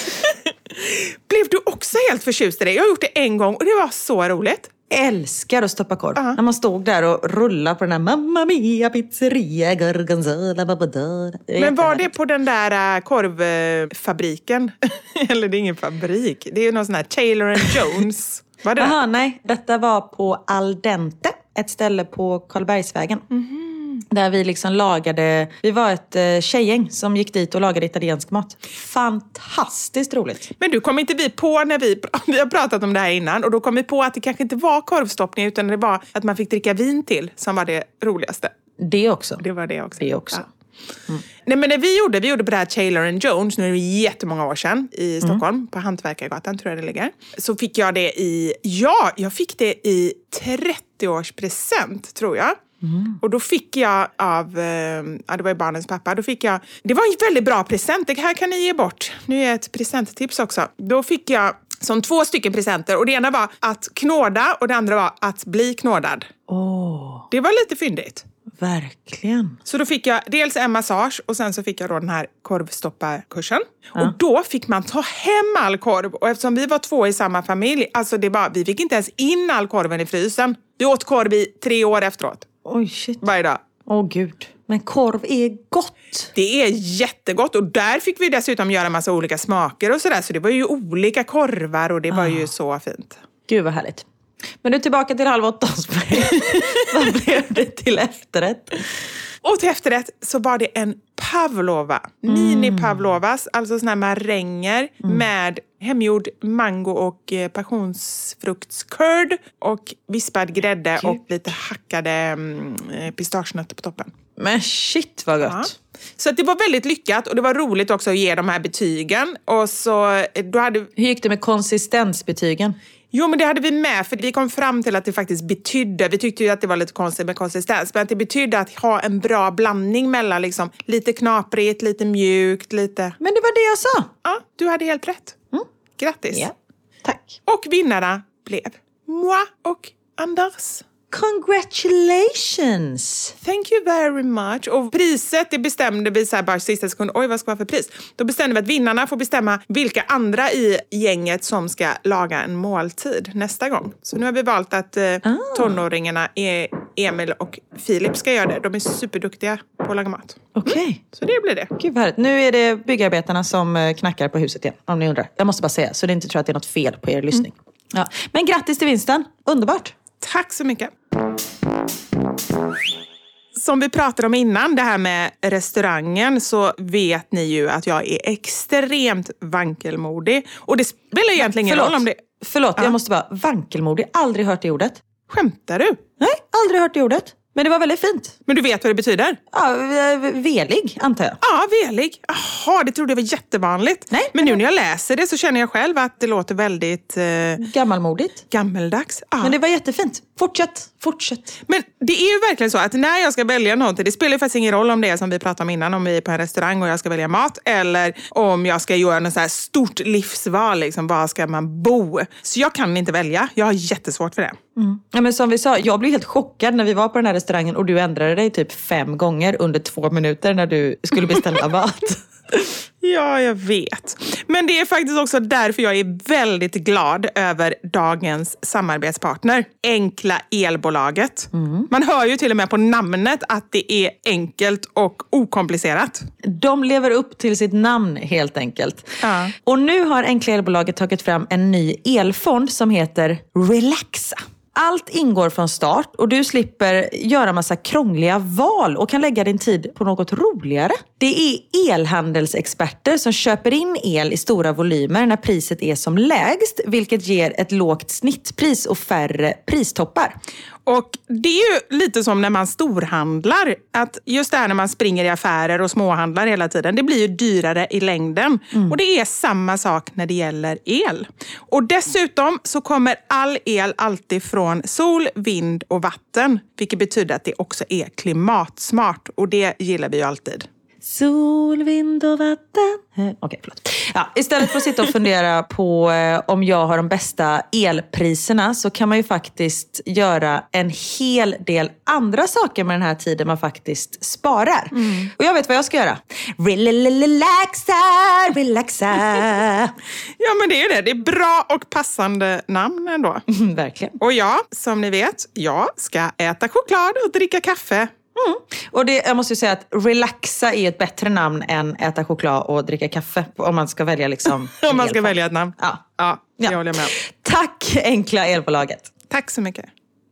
Blev du också helt förtjust i det? Jag har gjort det en gång och det var så roligt. Älskar att stoppa korv. Uh-huh. När man stod där och rullade på den här Mamma Mia pizzeria gorgonzola babadada. Men var det på den där uh, korvfabriken? Eller det är ingen fabrik. Det är någon sån här Taylor and Jones. Var det? Jaha, nej. Detta var på Al Dente. Ett ställe på Karlbergsvägen. Mm-hmm. Där vi liksom lagade... Vi var ett eh, tjejgäng som gick dit och lagade italiensk mat. Fantastiskt roligt. Men du kom inte vi på när vi... Vi har pratat om det här innan. Och då kom vi på att det kanske inte var korvstoppning. Utan det var att man fick dricka vin till. Som var det roligaste. Det också. Det var det också. Det också. Ja. Mm. Nej, men när vi gjorde, vi gjorde på det här Taylor and Jones, nu är det jättemånga år sedan i Stockholm, mm. på Hantverkargatan tror jag det ligger. Så fick jag det i, ja, jag fick det i trettioårspresent tror jag. Mm. Och då fick jag av, ja det var ju barnens pappa, då fick jag, det var en väldigt bra present, det här kan ni ge bort. Nu är ett presenttips också. Då fick jag som två stycken presenter och det ena var att knåda och det andra var att bli knådad. Åh. Det var lite fyndigt. Verkligen. Så då fick jag dels en massage och sen så fick jag då den här korvstopparkursen. Ja. Och då fick man ta hem all korv. Och eftersom vi var två i samma familj, alltså det var, vi fick inte ens in all korven i frysen. Vi åt korv i tre år efteråt. Oj, shit. Varje dag. Åh gud. Men korv är gott. Det är jättegott och där fick vi dessutom göra massa olika smaker och sådär. Så det var ju olika korvar och det var ah. ju så fint. Gud vad härligt. Men nu tillbaka till halv åtta. Vad blev det till efterrätt? Och till efterrätt så var det en pavlova. Mm. Mini-pavlovas, alltså såna här maränger mm. med hemgjord mango och eh, passionsfruktscurd och vispad grädde Gud. Och lite hackade mm, pistagenötter på toppen. Men shit vad gott. Ja. Så att det var väldigt lyckat och det var roligt också att ge de här betygen. Och så, då hade... Hur gick det med konsistensbetygen? Jo, men det hade vi med för vi kom fram till att det faktiskt betydde, vi tyckte ju att det var lite konstigt med konsistens, men att det betydde att ha en bra blandning mellan liksom lite knaprigt, lite mjukt, lite... Men det var det jag sa. Ja, du hade helt rätt. Mm. Grattis. Ja, tack. Och vinnarna blev moi och Anders. Congratulations! Thank you very much. Och priset, det bestämde vi så här bara sista sekund. Oj, vad ska vara för pris? Då bestämde vi att vinnarna får bestämma vilka andra i gänget som ska laga en måltid nästa gång. Så nu har vi valt att eh, ah. tonåringarna, Emil och Filip, ska göra det. De är superduktiga på att laga mat. Okej. Okay. Mm. Så det blir det. Gud vad härligt. Nu är det byggarbetarna som knackar på huset igen, om ni undrar. Jag måste bara säga, så det inte tror att det är något fel på er lyssning. Mm. Ja. Men grattis till vinsten. Underbart. Tack så mycket. Som vi pratade om innan, det här med restaurangen, så vet ni ju att jag är extremt vankelmodig. Och det spelar egentligen ingen roll om det... Förlåt, ja. Jag måste bara... Vankelmodig, aldrig hört det ordet. Skämtar du? Nej, aldrig hört det ordet. Men det var väldigt fint. Men du vet vad det betyder? Ja, velig, antar jag. Ja, velig. Jaha, det trodde jag var jättevanligt. Nej, men nu när jag läser det så känner jag själv att det låter väldigt... Eh, gammalmodigt. Gammeldags. Ja. Men det var jättefint. Fortsätt, fortsätt. Men det är ju verkligen så att när jag ska välja någonting, det spelar ju faktiskt ingen roll om det är som vi pratade om innan, om vi är på en restaurang och jag ska välja mat, eller om jag ska göra något så här stort livsval, liksom, var ska man bo? Så jag kan inte välja. Jag har jättesvårt för det. Mm. Ja, men som vi sa, jag blev helt chockad när vi var på den här restaurangen och du ändrade dig typ fem gånger under två minuter när du skulle beställa mat. Ja, jag vet. Men det är faktiskt också därför jag är väldigt glad över dagens samarbetspartner, Enkla Elbolaget. Mm. Man hör ju till och med på namnet att det är enkelt och okomplicerat. De lever upp till sitt namn helt enkelt. Ja. Och nu har Enkla Elbolaget tagit fram en ny elfond som heter Relaxa. Allt ingår från start och du slipper göra massa krångliga val och kan lägga din tid på något roligare. Det är elhandelsexperter som köper in el i stora volymer när priset är som lägst, vilket ger ett lågt snittpris och färre pristoppar. Och det är ju lite som när man storhandlar. Att just det här när man springer i affärer och småhandlar hela tiden. Det blir ju dyrare i längden. Mm. Och det är samma sak när det gäller el. Och dessutom så kommer all el alltid från sol, vind och vatten. Vilket betyder att det också är klimatsmart. Och det gillar vi ju alltid. Sol, vind och vatten. Okej, okay, förlåt. Ja, istället för att sitta och fundera på eh, om jag har de bästa elpriserna så kan man ju faktiskt göra en hel del andra saker med den här tiden man faktiskt sparar. Mm. Och jag vet vad jag ska göra. Relaxa, relaxa. Ja, men det är ju det. Det är bra och passande namn ändå. Mm, verkligen. Och jag, som ni vet, jag ska äta choklad och dricka kaffe. Mm. Och det, jag måste ju säga att relaxa är ett bättre namn än äta choklad och dricka kaffe. Om man ska välja liksom... om man ska välja ett namn. Ja, ja jag ja. håller med. Tack, Enkla elbolaget. Tack så mycket.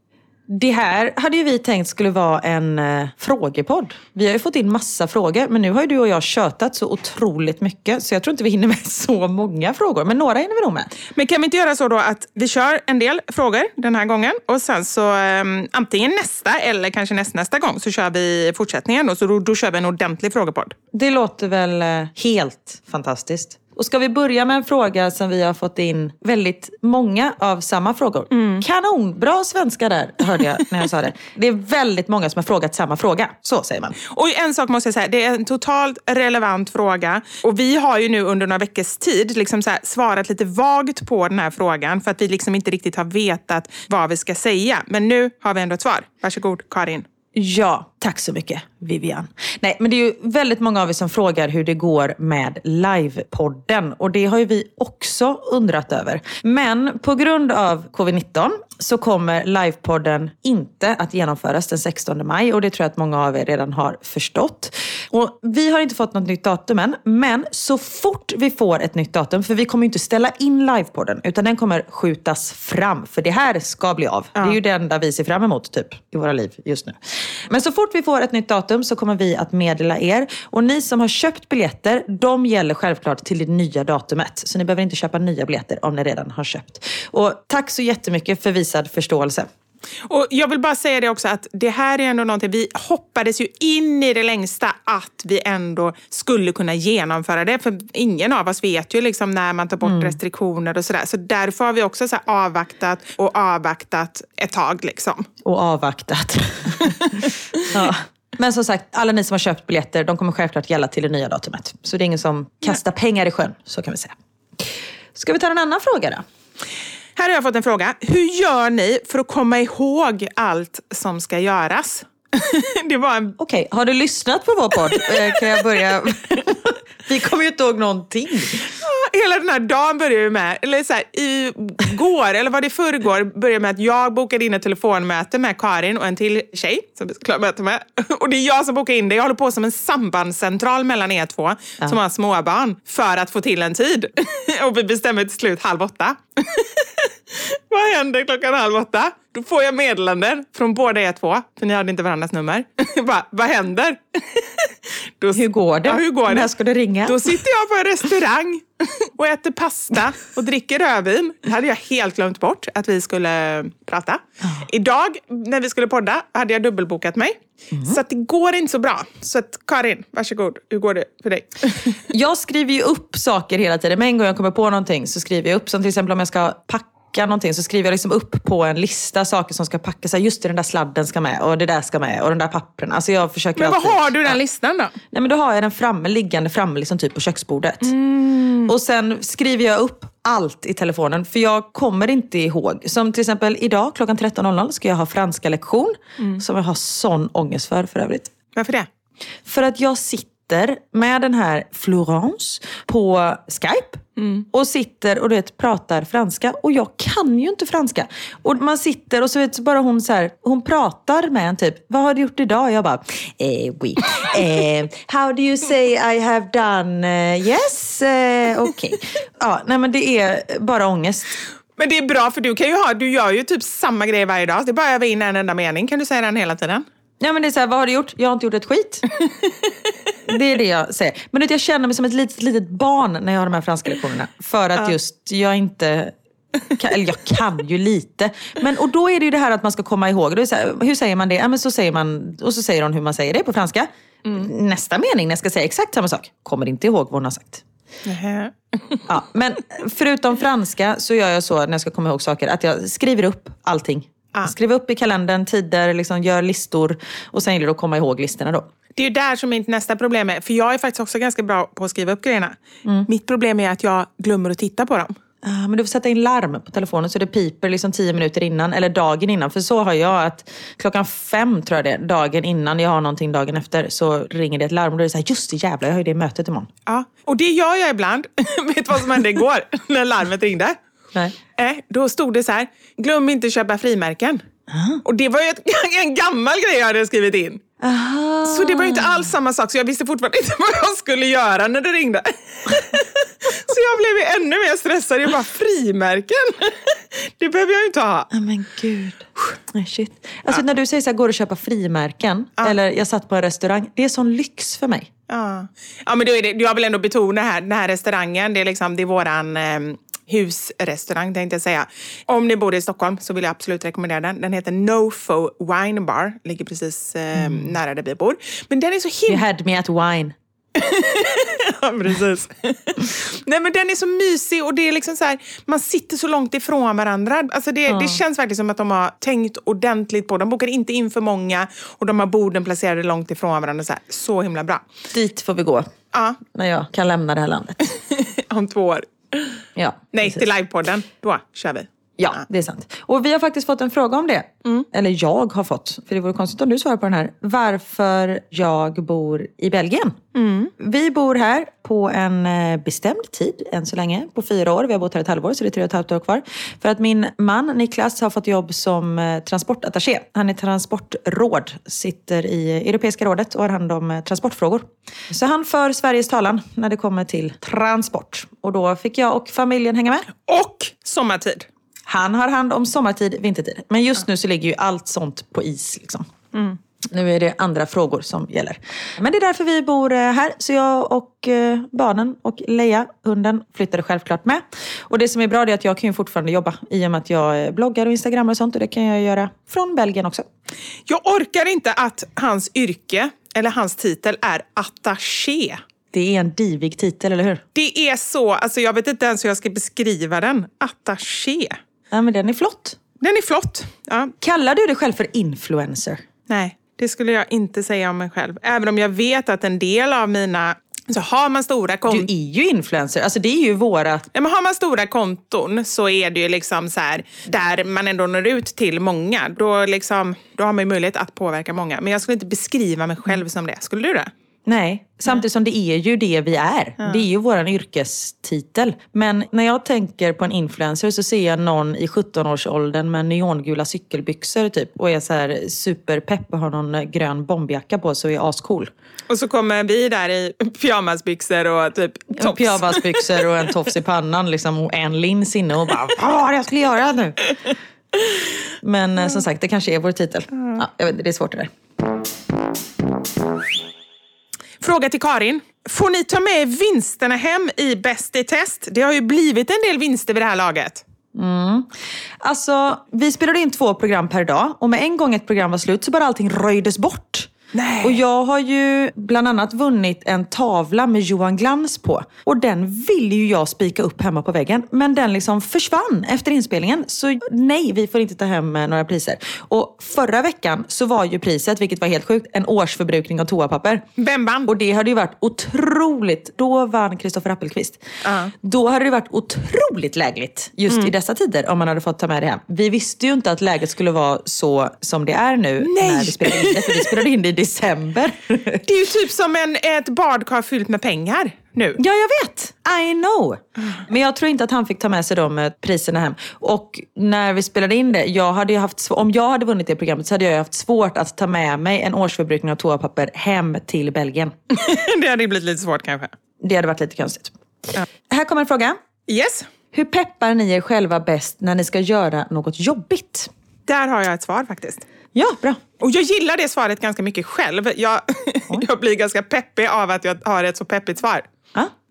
Det här hade ju vi tänkt skulle vara en eh, frågepodd. Vi har ju fått in massa frågor. Men nu har ju du och jag tjötat så otroligt mycket. Så jag tror inte vi hinner med så många frågor. Men några hinner vi nog med. Men kan vi inte göra så då att vi kör en del frågor den här gången. Och sen så eh, antingen nästa eller kanske näst, nästa gång så kör vi fortsättningen. Och så då, då kör vi en ordentlig frågepodd. Det låter väl eh, helt fantastiskt. Och ska vi börja med en fråga som vi har fått in väldigt många av samma frågor. Mm. Kanon, bra svenska där, hörde jag när jag sa det. Det är väldigt många som har frågat samma fråga, så säger man. Och en sak måste jag säga, det är en totalt relevant fråga. Och vi har ju nu under några veckors tid liksom så här svarat lite vagt på den här frågan. För att vi liksom inte riktigt har vetat vad vi ska säga. Men nu har vi ändå ett svar. Varsågod, Karin. Ja, tack så mycket, Vivian. Nej, men det är ju väldigt många av er som frågar hur det går med livepodden. Och det har ju vi också undrat över. Men på grund av covid nitton så kommer livepodden inte att genomföras den sextonde maj. Och det tror jag att många av er redan har förstått. Och vi har inte fått något nytt datum än. Men så fort vi får ett nytt datum, för vi kommer ju inte ställa in livepodden. Utan den kommer skjutas fram. För det här ska bli av. Ja. Det är ju det enda vi ser fram emot typ i våra liv just nu. Men så fort vi får ett nytt datum så kommer vi att meddela er. Och ni som har köpt biljetter, de gäller självklart till det nya datumet. Så ni behöver inte köpa nya biljetter om ni redan har köpt. Och tack så jättemycket för visad förståelse. Och jag vill bara säga det också att det här är ändå någonting, vi hoppades ju in i det längsta att vi ändå skulle kunna genomföra det. För ingen av oss vet ju liksom när man tar bort mm. restriktioner och sådär. Så därför har vi också så här avvaktat och avvaktat ett tag liksom. Och avvaktat. Ja. Men som sagt, alla ni som har köpt biljetter, de kommer självklart gälla till det nya datumet. Så det är ingen som kastar pengar i sjön, så kan vi säga. Ska vi ta en annan fråga då? Här har jag fått en fråga. Hur gör ni för att komma ihåg allt som ska göras? Det var en... Okej, har du lyssnat på vår podd? Kan jag börja... Vi kommer ju inte ihåg någonting. Hela den här dagen började med, eller så här, igår, eller var det förrgår, började med att jag bokade in ett telefonmöte med Karin och en till tjej som vi ska möta med. Och det är jag som bokar in det. Jag håller på som en sambandscentral mellan er två ja. som har småbarn för att få till en tid. Och vi bestämmer till slut halv åtta. Vad händer klockan halv åtta? Då får jag meddelanden från båda er två. För ni hade inte varandras nummer. Bara, vad händer? Då, hur går det? Ja, hur går det? När ska du ringa? Då sitter jag på en restaurang och äter pasta och dricker rödvin. Det hade jag helt glömt bort att vi skulle prata. Oh. Idag när vi skulle podda hade jag dubbelbokat mig. Mm. Så att det går inte så bra. Så att Karin, varsågod. Hur går det för dig? Jag skriver ju upp saker hela tiden. Men en gång jag kommer på någonting så skriver jag upp. Som till exempel om jag ska packa någonting så skriver jag liksom upp på en lista saker som ska packas. Så just det, den där sladden ska med och det där ska med och den där pappren. Alltså jag försöker Men vad alltid, har du den listan då? Nej men då har jag den framme, liggande framme liksom typ på köksbordet. Mm. Och sen skriver jag upp allt i telefonen för jag kommer inte ihåg. Som till exempel idag klockan tretton noll noll ska jag ha franska lektion mm. som jag har sån ångest för för övrigt. Varför det? För att jag sitter med den här Florence på Skype mm. och sitter och du vet, pratar franska och jag kan ju inte franska. Och man sitter och så vet så bara hon så här, hon pratar med en typ, vad har du gjort idag? Jag bara, eh, oui. Eh, how do you say I have done? Uh, yes, uh, okej. Okay. Ja, nej men det är bara ångest. Men det är bra för du kan ju ha, du gör ju typ samma grej varje dag. Det är bara att öva in en enda mening. Kan du säga den hela tiden? Ja men det är så här, vad har du gjort? Jag har inte gjort ett skit. Det är det jag säger. Men jag känner mig som ett litet, litet barn när jag har de här franska lektionerna. För att just jag inte Eller jag kan ju lite. Men, och då är det ju det här att man ska komma ihåg. Då är så här, hur säger man det? Ja, men så säger man, och så säger hon hur man säger det på franska. Mm. Nästa mening när jag ska säga exakt samma sak. Kommer inte ihåg vad hon har sagt. Ja, men förutom franska så gör jag så när jag ska komma ihåg saker. Att jag skriver upp allting. Ah. Skriver upp i kalendern, tider, liksom gör listor. Och sen gäller det att komma ihåg listorna då. Det är ju där som mitt nästa problem är. För jag är faktiskt också ganska bra på att skriva upp grejerna. Mm. Mitt problem är att jag glömmer att titta på dem. Ah, men du får sätta in larm på telefonen så det piper liksom tio minuter innan. Eller dagen innan. För så har jag att klockan fem tror jag det dagen innan jag har någonting dagen efter. Så ringer det ett larm och då är det så här, just det jävlar, jag har ju det mötet imorgon. Ja, och det gör jag ibland. Vet du vad som hände igår när larmet ringde? Nej. Eh, då stod det så här, glöm inte köpa frimärken. Ah. Och det var ju ett, en gammal grej jag hade skrivit in. Aha. Så det var ju inte alls samma sak. Så jag visste fortfarande inte vad jag skulle göra när det ringde. Så jag blev ju ännu mer stressad. Jag bara, frimärken? Det behöver jag ju inte ha. Ja, men gud. Nej, shit. Alltså ja. När du säger så här, går och köpa frimärken. Ja. Eller jag satt på en restaurang. Det är sån lyx för mig. Ja, ja men då är det, jag vill ändå betona här. Den här restaurangen, det är liksom, det är våran... Eh, husrestaurang tänkte jag säga. Om ni bor i Stockholm så vill jag absolut rekommendera den. Den heter Nofo Wine Bar. Ligger precis eh, mm. nära där vi bor. Men den är så himla... You had me at wine. Ja, precis. Nej, men den är så mysig och det är liksom så här, man sitter så långt ifrån varandra. Alltså det, ja. det känns verkligen som att de har tänkt ordentligt på. De bokar inte in för många och de har borden placerade långt ifrån varandra. Så, här, så himla bra. Dit får vi gå. Ja. När jag kan lämna det här landet. Om två år. Ja, nej, precis. Till livepodden. Då kör vi. Ja, det är sant. Och vi har faktiskt fått en fråga om det. Mm. Eller jag har fått. För det vore konstigt om du svarar på den här. Varför jag bor i Belgien. Mm. Vi bor här på en bestämd tid än så länge. På fyra år. Vi har bott här ett halvår så det är tre och ett halvt år kvar. För att min man Niklas har fått jobb som transportattaché. Han är transportråd. Sitter i Europeiska rådet och har hand om transportfrågor. Så han för Sveriges talan när det kommer till transport. Och då fick jag och familjen hänga med. Och sommartid. Han har hand om sommartid, vintertid. Men just nu så ligger ju allt sånt på is. Liksom. Mm. Nu är det andra frågor som gäller. Men det är därför vi bor här. Så jag och barnen och Leia, hunden, flyttade självklart med. Och det som är bra är att jag kan ju fortfarande jobba. I och med att jag bloggar och instagrammar och sånt. Och det kan jag göra från Belgien också. Jag orkar inte att hans yrke, eller hans titel, är attaché. Det är en divig titel, eller hur? Det är så. Alltså jag vet inte ens hur jag ska beskriva den. Attaché. Ja, men den är flott. Den är flott, ja. Kallar du dig själv för influencer? Nej, det skulle jag inte säga om mig själv. Även om jag vet att en del av mina... Så har man stora konton... Du är ju influencer, alltså det är ju våra... Ja, men har man stora konton så är det ju liksom så här... Där man ändå når ut till många. Då, liksom, då har man ju möjlighet att påverka många. Men jag skulle inte beskriva mig själv som det. Skulle du det? Nej, samtidigt som det är ju det vi är. Ja. Det är ju våran yrkestitel. Men när jag tänker på en influencer så ser jag någon i sjutton-årsåldern med neongula cykelbyxor typ. Och är så här superpepp och har någon grön bombjacka på sig och är ascool. Och så kommer vi där i pyjamasbyxor och typ tops. Och pyjamasbyxor och en tofs i pannan liksom, och en lins inne och bara, vad är det jag skulle göra nu? Men mm. som sagt, det kanske är vår titel. Mm. Ja, jag vet, det är svårt det där. Fråga till Karin. Får ni ta med vinsterna hem i Bäst i test? Det har ju blivit en del vinster vid det här laget. Mm. Alltså, vi spelade in två program per dag. Och med en gång ett program var slut så bara allting röjdes bort. Nej. Och jag har ju bland annat vunnit en tavla med Johan Glans på. Och den vill ju jag spika upp hemma på väggen. Men den liksom försvann efter inspelningen. Så nej, vi får inte ta hem några priser. Och förra veckan så var ju priset, vilket var helt sjukt, en årsförbrukning av toapapper. Bämbam. Och det hade ju varit otroligt. Då vann Kristoffer Appelqvist. Uh-huh. Då hade det varit otroligt lägligt just mm. i dessa tider om man hade fått ta med det hem. Vi visste ju inte att läget skulle vara så som det är nu. Nej. När vi spelade in det. För vi spelade in det i december. Det är ju typ som en, ett badkar fyllt med pengar nu. Ja, jag vet. I know. Men jag tror inte att han fick ta med sig de priserna hem. Och när vi spelade in det, jag hade ju haft, om jag hade vunnit det programmet så hade jag haft svårt att ta med mig en årsförbrukning av toapapper hem till Belgien. Det hade blivit lite svårt kanske. Det hade varit lite konstigt. Ja. Här kommer en fråga. Yes. Hur peppar ni er själva bäst när ni ska göra något jobbigt? Där har jag ett svar faktiskt. Ja, bra. Och jag gillar det svaret ganska mycket själv. Jag, jag blir ganska peppig av att jag har ett så peppigt svar. Ah?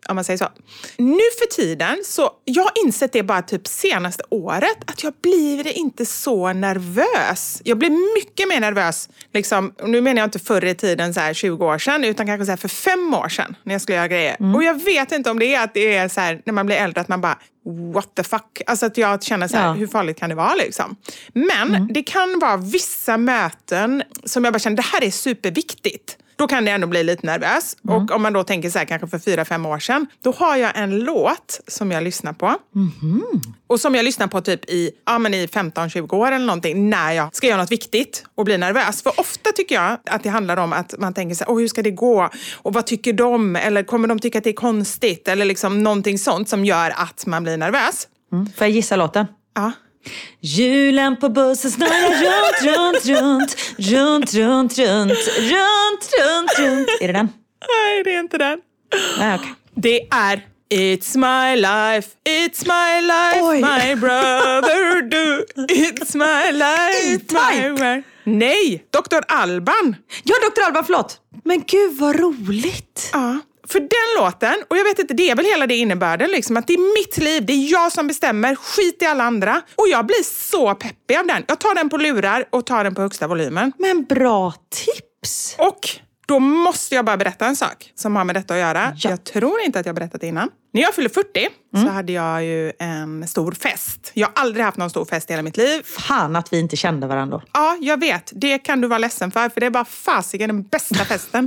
om man säger så. Nu för tiden, så jag har insett det bara typ senaste året, att jag blir inte så nervös. Jag blir mycket mer nervös, liksom, nu menar jag inte förr i tiden så här tjugo år sedan, utan kanske så här för fem år sedan när jag skulle göra grejer. Mm. Och jag vet inte om det är att det är så här, när man blir äldre, att man bara, what the fuck? Alltså att jag känner så här, ja. hur farligt kan det vara liksom? Men mm. det kan vara vissa möten som jag bara känner, det här är superviktigt. Då kan det ändå bli lite nervös. Mm. Och om man då tänker så här, kanske för fyra, fem år sedan. Då har jag en låt som jag lyssnar på. Mm. Och som jag lyssnar på typ i, ja, men i femton tjugo år eller någonting. När jag ska göra något viktigt och bli nervös. För ofta tycker jag att det handlar om att man tänker så här, åh, hur ska det gå? Och vad tycker de? Eller kommer de tycka att det är konstigt? Eller liksom någonting sånt som gör att man blir nervös. Mm. Får jag gissa låten? Ja. Hjulen på bussen snurrar runt, runt, runt, runt, runt, runt, runt, runt, runt. Är det den? Nej, det är inte den. Nej, okay. Det är It's my life, it's my life, Oj. my brother do. It's my life, my world. Nej, doktor Alban. Ja, doktor Alban, förlåt. Men gud, vad roligt. Ja. För den låten, och jag vet inte, det är väl hela det innebörden liksom, att det är mitt liv, det är jag som bestämmer, skit i alla andra. Och jag blir så peppig av den. Jag tar den på lurar och tar den på högsta volymen. Men bra tips! Och då måste jag bara berätta en sak som har med detta att göra. Ja. Jag tror inte att jag berättat innan. När jag fyllde fyrtio mm. så hade jag ju en stor fest. Jag har aldrig haft någon stor fest i hela mitt liv. Fan att vi inte kände varandra. Ja, jag vet. Det kan du vara ledsen för. För det är bara fasiken den bästa festen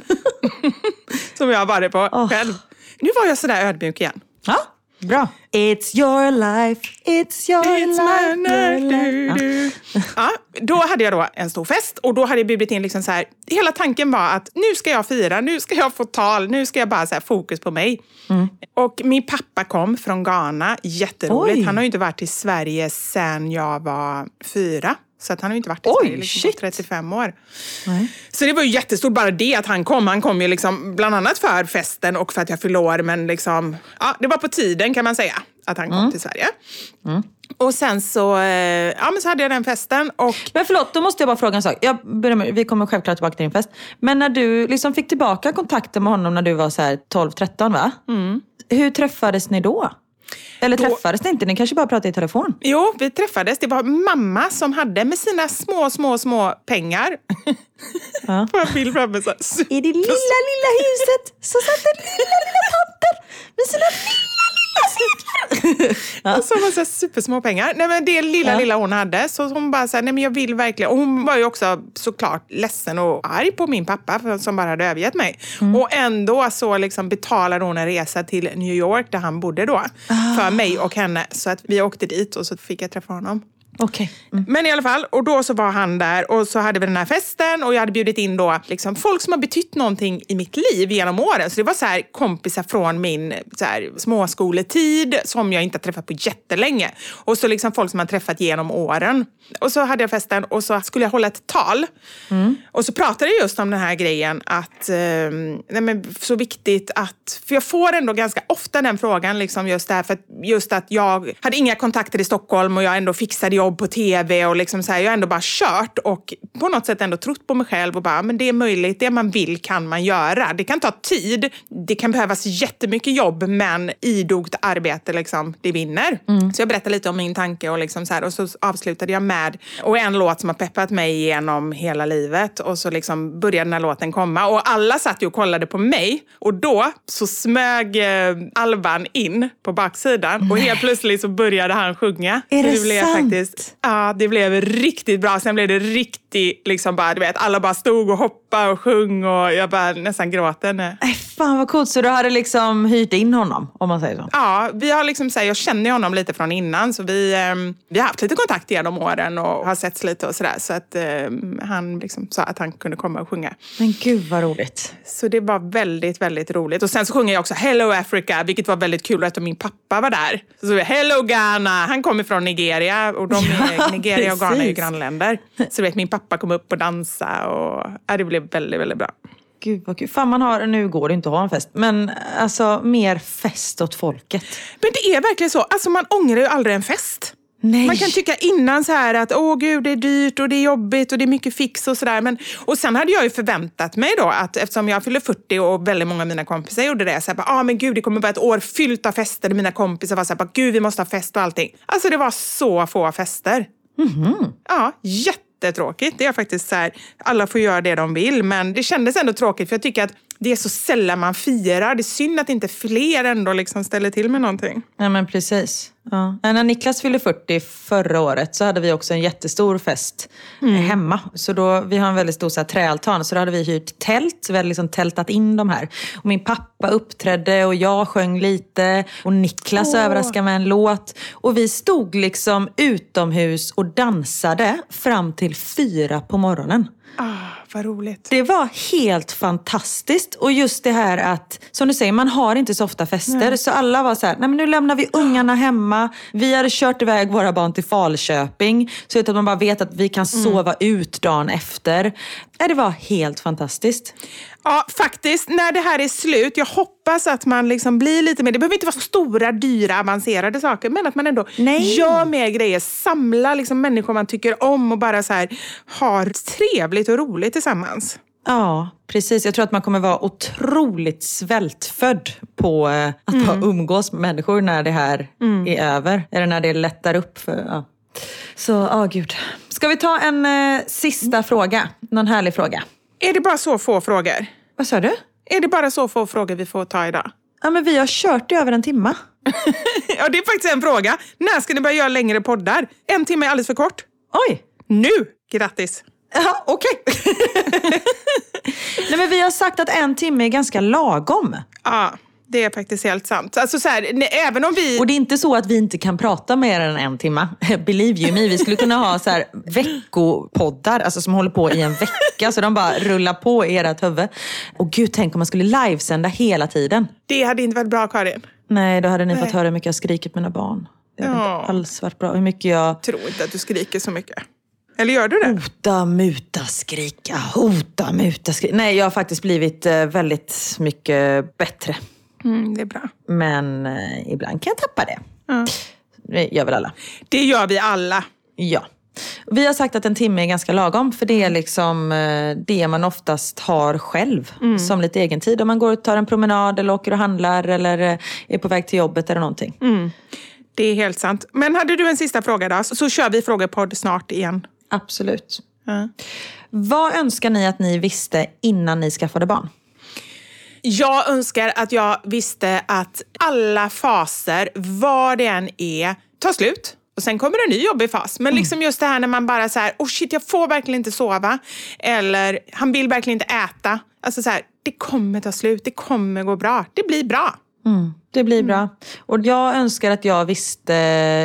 som jag har varit på oh. själv. Nu var jag sådär ödmjuk igen. Ja, bra. It's your life, it's your it's life. life. Du, du. Ja, då hade jag då en stor fest och då hade jag bjudit in liksom så här. Hela tanken var att nu ska jag fira, nu ska jag få tal, nu ska jag bara så här fokus på mig. Mm. Och min pappa kom från Ghana, jätteroligt. Oj. Han har ju inte varit i Sverige sedan jag var fyra. Så att han har ju inte varit i Oj, Sverige liksom på trettiofem år. Nej. Så det var ju jättestort bara det att han kom. Han kom ju liksom bland annat för festen och för att jag fyllde år. Men liksom, ja, det var på tiden kan man säga att han kom mm. till Sverige. Mm. Och sen så, ja, men så hade jag den festen. Och... Men förlåt, då måste jag bara fråga en sak. Jag börjar med, vi kommer självklart tillbaka till din fest. Men när du liksom fick tillbaka kontakten med honom när du var så här tolv tretton, va? Mm. Hur träffades ni då? Eller då, träffades ni inte? Ni kanske bara pratade i telefon. Jo, vi träffades. Det var mamma som hade med sina små, små, små pengar. Ja. På en bild framme. Så. I det lilla, lilla huset så satt den lilla, lilla tanten med sina lilla, lilla cyklar. Ja. Och så var så supersmå pengar. Nej, men det lilla, ja. lilla hon hade. Så hon bara så här, nej men jag vill verkligen. Och hon var ju också såklart ledsen och arg på min pappa som bara hade övergett mig. Mm. Och ändå så liksom betalade hon en resa till New York där han bodde då. Ah. För mig och henne. Så att vi åkte dit och så fick jag träffa honom. Okay. Mm. Men i alla fall, och då så var han där och så hade vi den här festen och jag hade bjudit in då liksom folk som har betytt någonting i mitt liv genom åren. Så det var så här kompisar från min så här småskoletid som jag inte har träffat på jättelänge. Och så liksom folk som har träffat genom åren. Och så hade jag festen och så skulle jag hålla ett tal. Mm. Och så pratade jag just om den här grejen att eh, nej men så viktigt att, för jag får ändå ganska ofta den frågan liksom just därför att just att jag hade inga kontakter i Stockholm och jag ändå fixade jobb på tv och liksom så här, jag har ändå bara kört och på något sätt ändå trott på mig själv och bara, men det är möjligt, det man vill kan man göra. Det kan ta tid, det kan behövas jättemycket jobb, men idogt arbete liksom, det vinner. Mm. Så jag berättade lite om min tanke och liksom så här, och så avslutade jag med och en låt som har peppat mig genom hela livet och så liksom började den här låten komma och alla satt ju och kollade på mig och då så smög eh, Alban in på baksidan. Nej. Och helt plötsligt så började han sjunga. Är det, det blev sant? Faktiskt, ja, det blev riktigt bra. Sen blev det riktigt, liksom bara, du vet, alla bara stod och hoppade och sjöng och jag bara nästan gråter. Nej, fan vad coolt. Så du hade liksom hyrt in honom, om man säger så? Ja, vi har liksom, så här, jag känner honom lite från innan, så vi, eh, vi har haft lite kontakt genom åren och har setts lite och sådär. Så att eh, han liksom sa att han kunde komma och sjunga. Men gud vad roligt. Så det var väldigt, väldigt roligt. Och sen så sjunger jag också Hello Africa, vilket var väldigt kul eftersom min pappa var där. Så, så Hello Ghana, han kommer från Nigeria och de är, Nigeria och Ghana är ju grannländer. Så vet, min pappa kom upp och dansa och ja, det blev väldigt, väldigt bra. Gud vad kul. Fan, man har, nu går det inte att ha en fest. Men alltså, mer fest åt folket. Men det är verkligen så. Alltså man ångrar ju aldrig en fest. Nej. Man kan tycka innan så här att åh gud, det är dyrt och det är jobbigt och det är mycket fix och sådär. Men, och sen hade jag ju förväntat mig då att eftersom jag fyller fyrtio och väldigt många av mina kompisar gjorde det. Så här, ah, men gud, det kommer vara ett år fyllt av fester. Mina kompisar var så här, gud vi måste ha fest och allting. Alltså det var så få fester. Mm-hmm. Ja, jättetråkigt. Det är faktiskt så här, alla får göra det de vill. Men det kändes ändå tråkigt för jag tycker att det är så sällan man firar. Det är synd att inte fler ändå liksom ställer till med någonting. Ja, men precis. Ja. När Niklas fyllde fyrtio förra året så hade vi också en jättestor fest mm. hemma. Så då, vi har en väldigt stor så här, träaltan. Så då hade vi hyrt tält. Så vi hade liksom tältat in de här. Och min pappa uppträdde och jag sjöng lite. Och Niklas oh. överraskade med en låt. Och vi stod liksom utomhus och dansade fram till fyra på morgonen. Ah, vad roligt. Det var helt fantastiskt. Och just det här att, som du säger, man har inte så ofta fester. Nej. Så alla var så här, nej men nu lämnar vi ungarna hemma. Vi hade kört iväg våra barn till Falköping. Så att man bara vet att vi kan sova mm. ut dagen efter. Det var helt fantastiskt. Ja, faktiskt. När det här är slut, jag hoppas att man liksom blir lite mer, det behöver inte vara så stora, dyra, avancerade saker, men att man ändå Nej. gör mer grejer, samlar liksom människor man tycker om och bara så här har trevligt och roligt tillsammans. Ja, precis. Jag tror att man kommer vara otroligt svältfödd på att mm. bara umgås med människor när det här mm. är över. Eller när det lättar upp. För, ja. Så, ja oh, gud. Ska vi ta en eh, sista mm. fråga? Någon härlig fråga. Är det bara så få frågor? Vad sa du? Är det bara så få frågor vi får ta idag? Ja, men vi har kört i över en timme. Ja, det är faktiskt en fråga. När ska ni börja göra längre poddar? En timme är alldeles för kort. Oj! Nu! Grattis! Ja, okej. Okay. Nej, men vi har sagt att en timme är ganska lagom. Ja, det är faktiskt helt sant. Alltså så här, nej, även om vi... Och det är inte så att vi inte kan prata mer än en timme. Believe you me. Vi skulle kunna ha så här veckopoddar, alltså som håller på i en vecka. Så de bara rullar på i ert huvud. Och gud, tänk om man skulle livesända hela tiden. Det hade inte varit bra, Karin. Nej, då hade ni nej. fått höra hur mycket jag skriker på mina barn. Det hade ja. inte alls varit bra. Hur mycket jag... jag tror inte att du skriker så mycket. Eller gör du det? Hota, muta, skrika. Hota, muta, skrika. Nej, jag har faktiskt blivit väldigt mycket bättre. Mm, det är bra. Men eh, ibland kan jag tappa det. Ja. Det gör väl alla. Det gör vi alla. Ja. Vi har sagt att en timme är ganska lagom. För det är liksom eh, det man oftast har själv. Mm. Som lite egen tid. Om man går och tar en promenad eller åker och handlar. Eller eh, är på väg till jobbet eller någonting. Mm. Det är helt sant. Men hade du en sista fråga då? Så, så kör vi frågepodd snart igen. Absolut. Ja. Vad önskar ni att ni visste innan ni skaffade barn? Jag önskar att jag visste att alla faser, vad det än är, tar slut. Och sen kommer en ny jobbig fas. Men liksom just det här när man bara så här, oh shit, jag får verkligen inte sova. Eller han vill verkligen inte äta. Alltså så här, det kommer ta slut, det kommer gå bra. Det blir bra. Mm, det blir bra. Och jag önskar att jag visste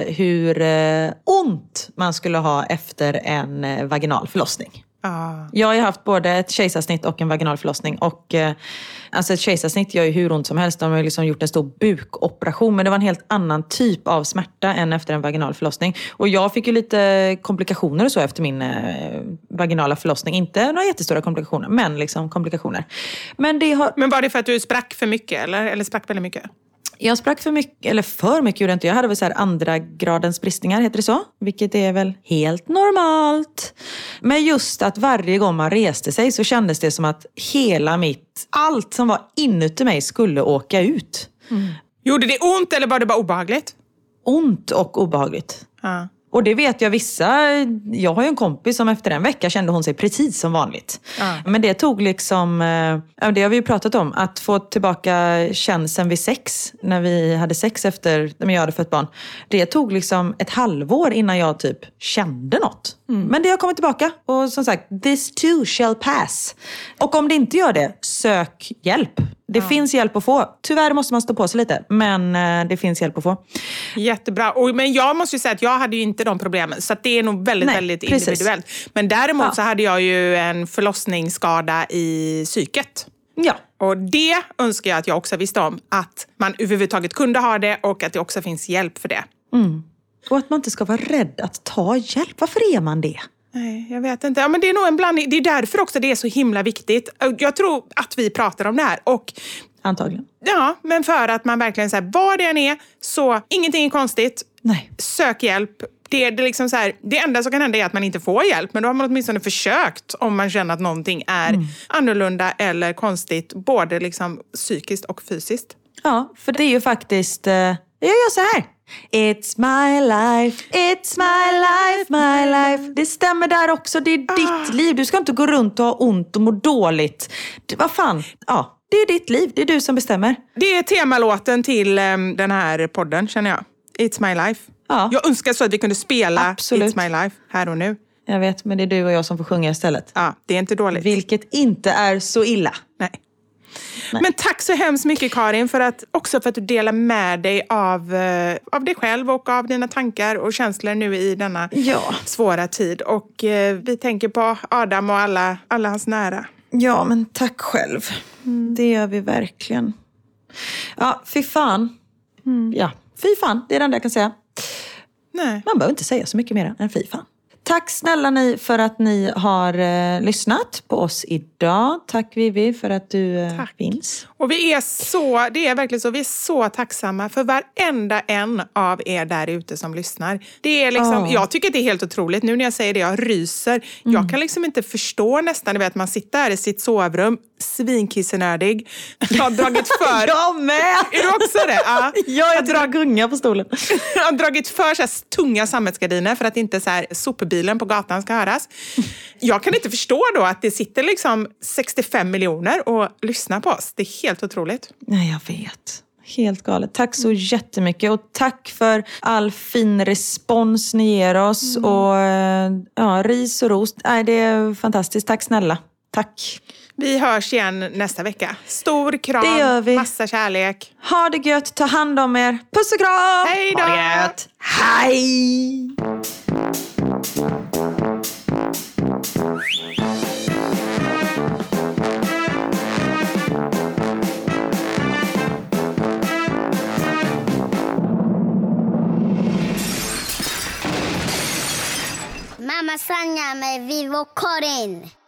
hur eh, ont man skulle ha efter en eh, vaginal förlossning. Ah. Jag har ju haft både ett kejsarsnitt och en vaginal förlossning. Och eh, alltså ett kejsarsnitt gör ju hur ont som helst. De har ju liksom gjort en stor bukoperation. Men det var en helt annan typ av smärta än efter en vaginal förlossning. Och jag fick ju lite komplikationer och så efter min eh, vaginala förlossning. Inte några jättestora komplikationer, men liksom komplikationer. Men, det har... men var det för att du sprack för mycket eller, eller sprack väldigt mycket? Jag sprack för mycket, eller för mycket gjorde jag inte. Jag hade väl så här andra gradens bristningar, heter det så? Vilket är väl helt normalt. Men just att varje gång man reste sig så kändes det som att hela mitt, allt som var inuti mig skulle åka ut. Mm. Gjorde det ont eller var det bara obehagligt? Ont och obehagligt. Ja. Och det vet jag vissa, jag har ju en kompis som efter en vecka kände hon sig precis som vanligt. Ja. Men det tog liksom, det har vi ju pratat om, att få tillbaka känslan vid sex, när vi hade sex efter, när jag hade fött barn. Det tog liksom ett halvår innan jag typ kände något. Mm. Men det har kommit tillbaka och som sagt, this too shall pass. Och om det inte gör det, sök hjälp. Det ja. finns hjälp att få. Tyvärr måste man stå på sig lite. Men det finns hjälp att få. Jättebra. Och, men jag måste ju säga att jag hade ju inte de problemen. Så att det är nog väldigt, Nej, väldigt precis. individuellt. Men däremot ja. så hade jag ju en förlossningsskada i psyket. Ja. Och det önskar jag att jag också visste om. Att man överhuvudtaget kunde ha det och att det också finns hjälp för det. Mm. Och att man inte ska vara rädd att ta hjälp. Varför är man det? Nej, jag vet inte. Ja, men det är nog en blandning. Det är därför också det är så himla viktigt. Jag tror att vi pratar om det här. Och, antagligen. Ja, men för att man verkligen säger vad det än är. Så ingenting är konstigt. Nej. Sök hjälp. Det, är det, liksom så här, det enda som kan hända är att man inte får hjälp. Men då har man åtminstone försökt om man känner att någonting är mm. annorlunda eller konstigt. Både liksom psykiskt och fysiskt. Ja, för det är ju faktiskt... Uh, jag gör så här. It's my life, it's my life, my life. Det stämmer där också, det är ah. ditt liv. Du ska inte gå runt och ha ont och må dåligt. Det, vad fan, ja, det är ditt liv, det är du som bestämmer. Det är temalåten till um, den här podden, känner jag. It's my life. Ja. Jag önskar så att vi kunde spela Absolut. It's my life här och nu. Jag vet, men det är du och jag som får sjunga istället. Ja, det är inte dåligt. Vilket inte är så illa. Nej. Nej. Men tack så hemskt mycket, Karin, för att, också för att du delar med dig av, uh, av dig själv och av dina tankar och känslor nu i denna ja. svåra tid. Och uh, vi tänker på Adam och alla, alla hans nära. Ja, men tack själv. Mm. Det gör vi verkligen. Ja, fy fan. Mm. Ja, fy fan, det är det enda jag kan säga. Nej. Man behöver inte säga så mycket mer än fy fan. Tack snälla ni för att ni har eh, lyssnat på oss idag. Tack Vivi för att du eh, finns. Och vi är så, det är verkligen så, vi är så tacksamma för varenda en av er där ute som lyssnar. Det är liksom, oh. jag tycker att det är helt otroligt. Nu när jag säger det, jag ryser. Mm. Jag kan liksom inte förstå nästan, du vet, man sitter här i sitt sovrum, svinkissenördig. Jag har dragit för... jag med! Är du också det? Ja, jag är drar gunga på stolen. Jag har dragit för så här tunga sammetsgardiner för att inte så här sopbilen på gatan ska höras. Jag kan inte förstå då att det sitter liksom sextiofem miljoner och lyssnar på oss. Det är helt otroligt. Nej, jag vet. Helt galet. Tack så jättemycket. Och tack för all fin respons ni ger oss. Mm. Och ja, ris och ros. Nej, det är fantastiskt. Tack snälla. Tack. Vi hörs igen nästa vecka. Stor kram. Det gör vi. Massa kärlek. Ha det gött. Ta hand om er. Puss och kram. Hej då. Ha det gött. Hej. Mamma Sanja med Vivo Karin.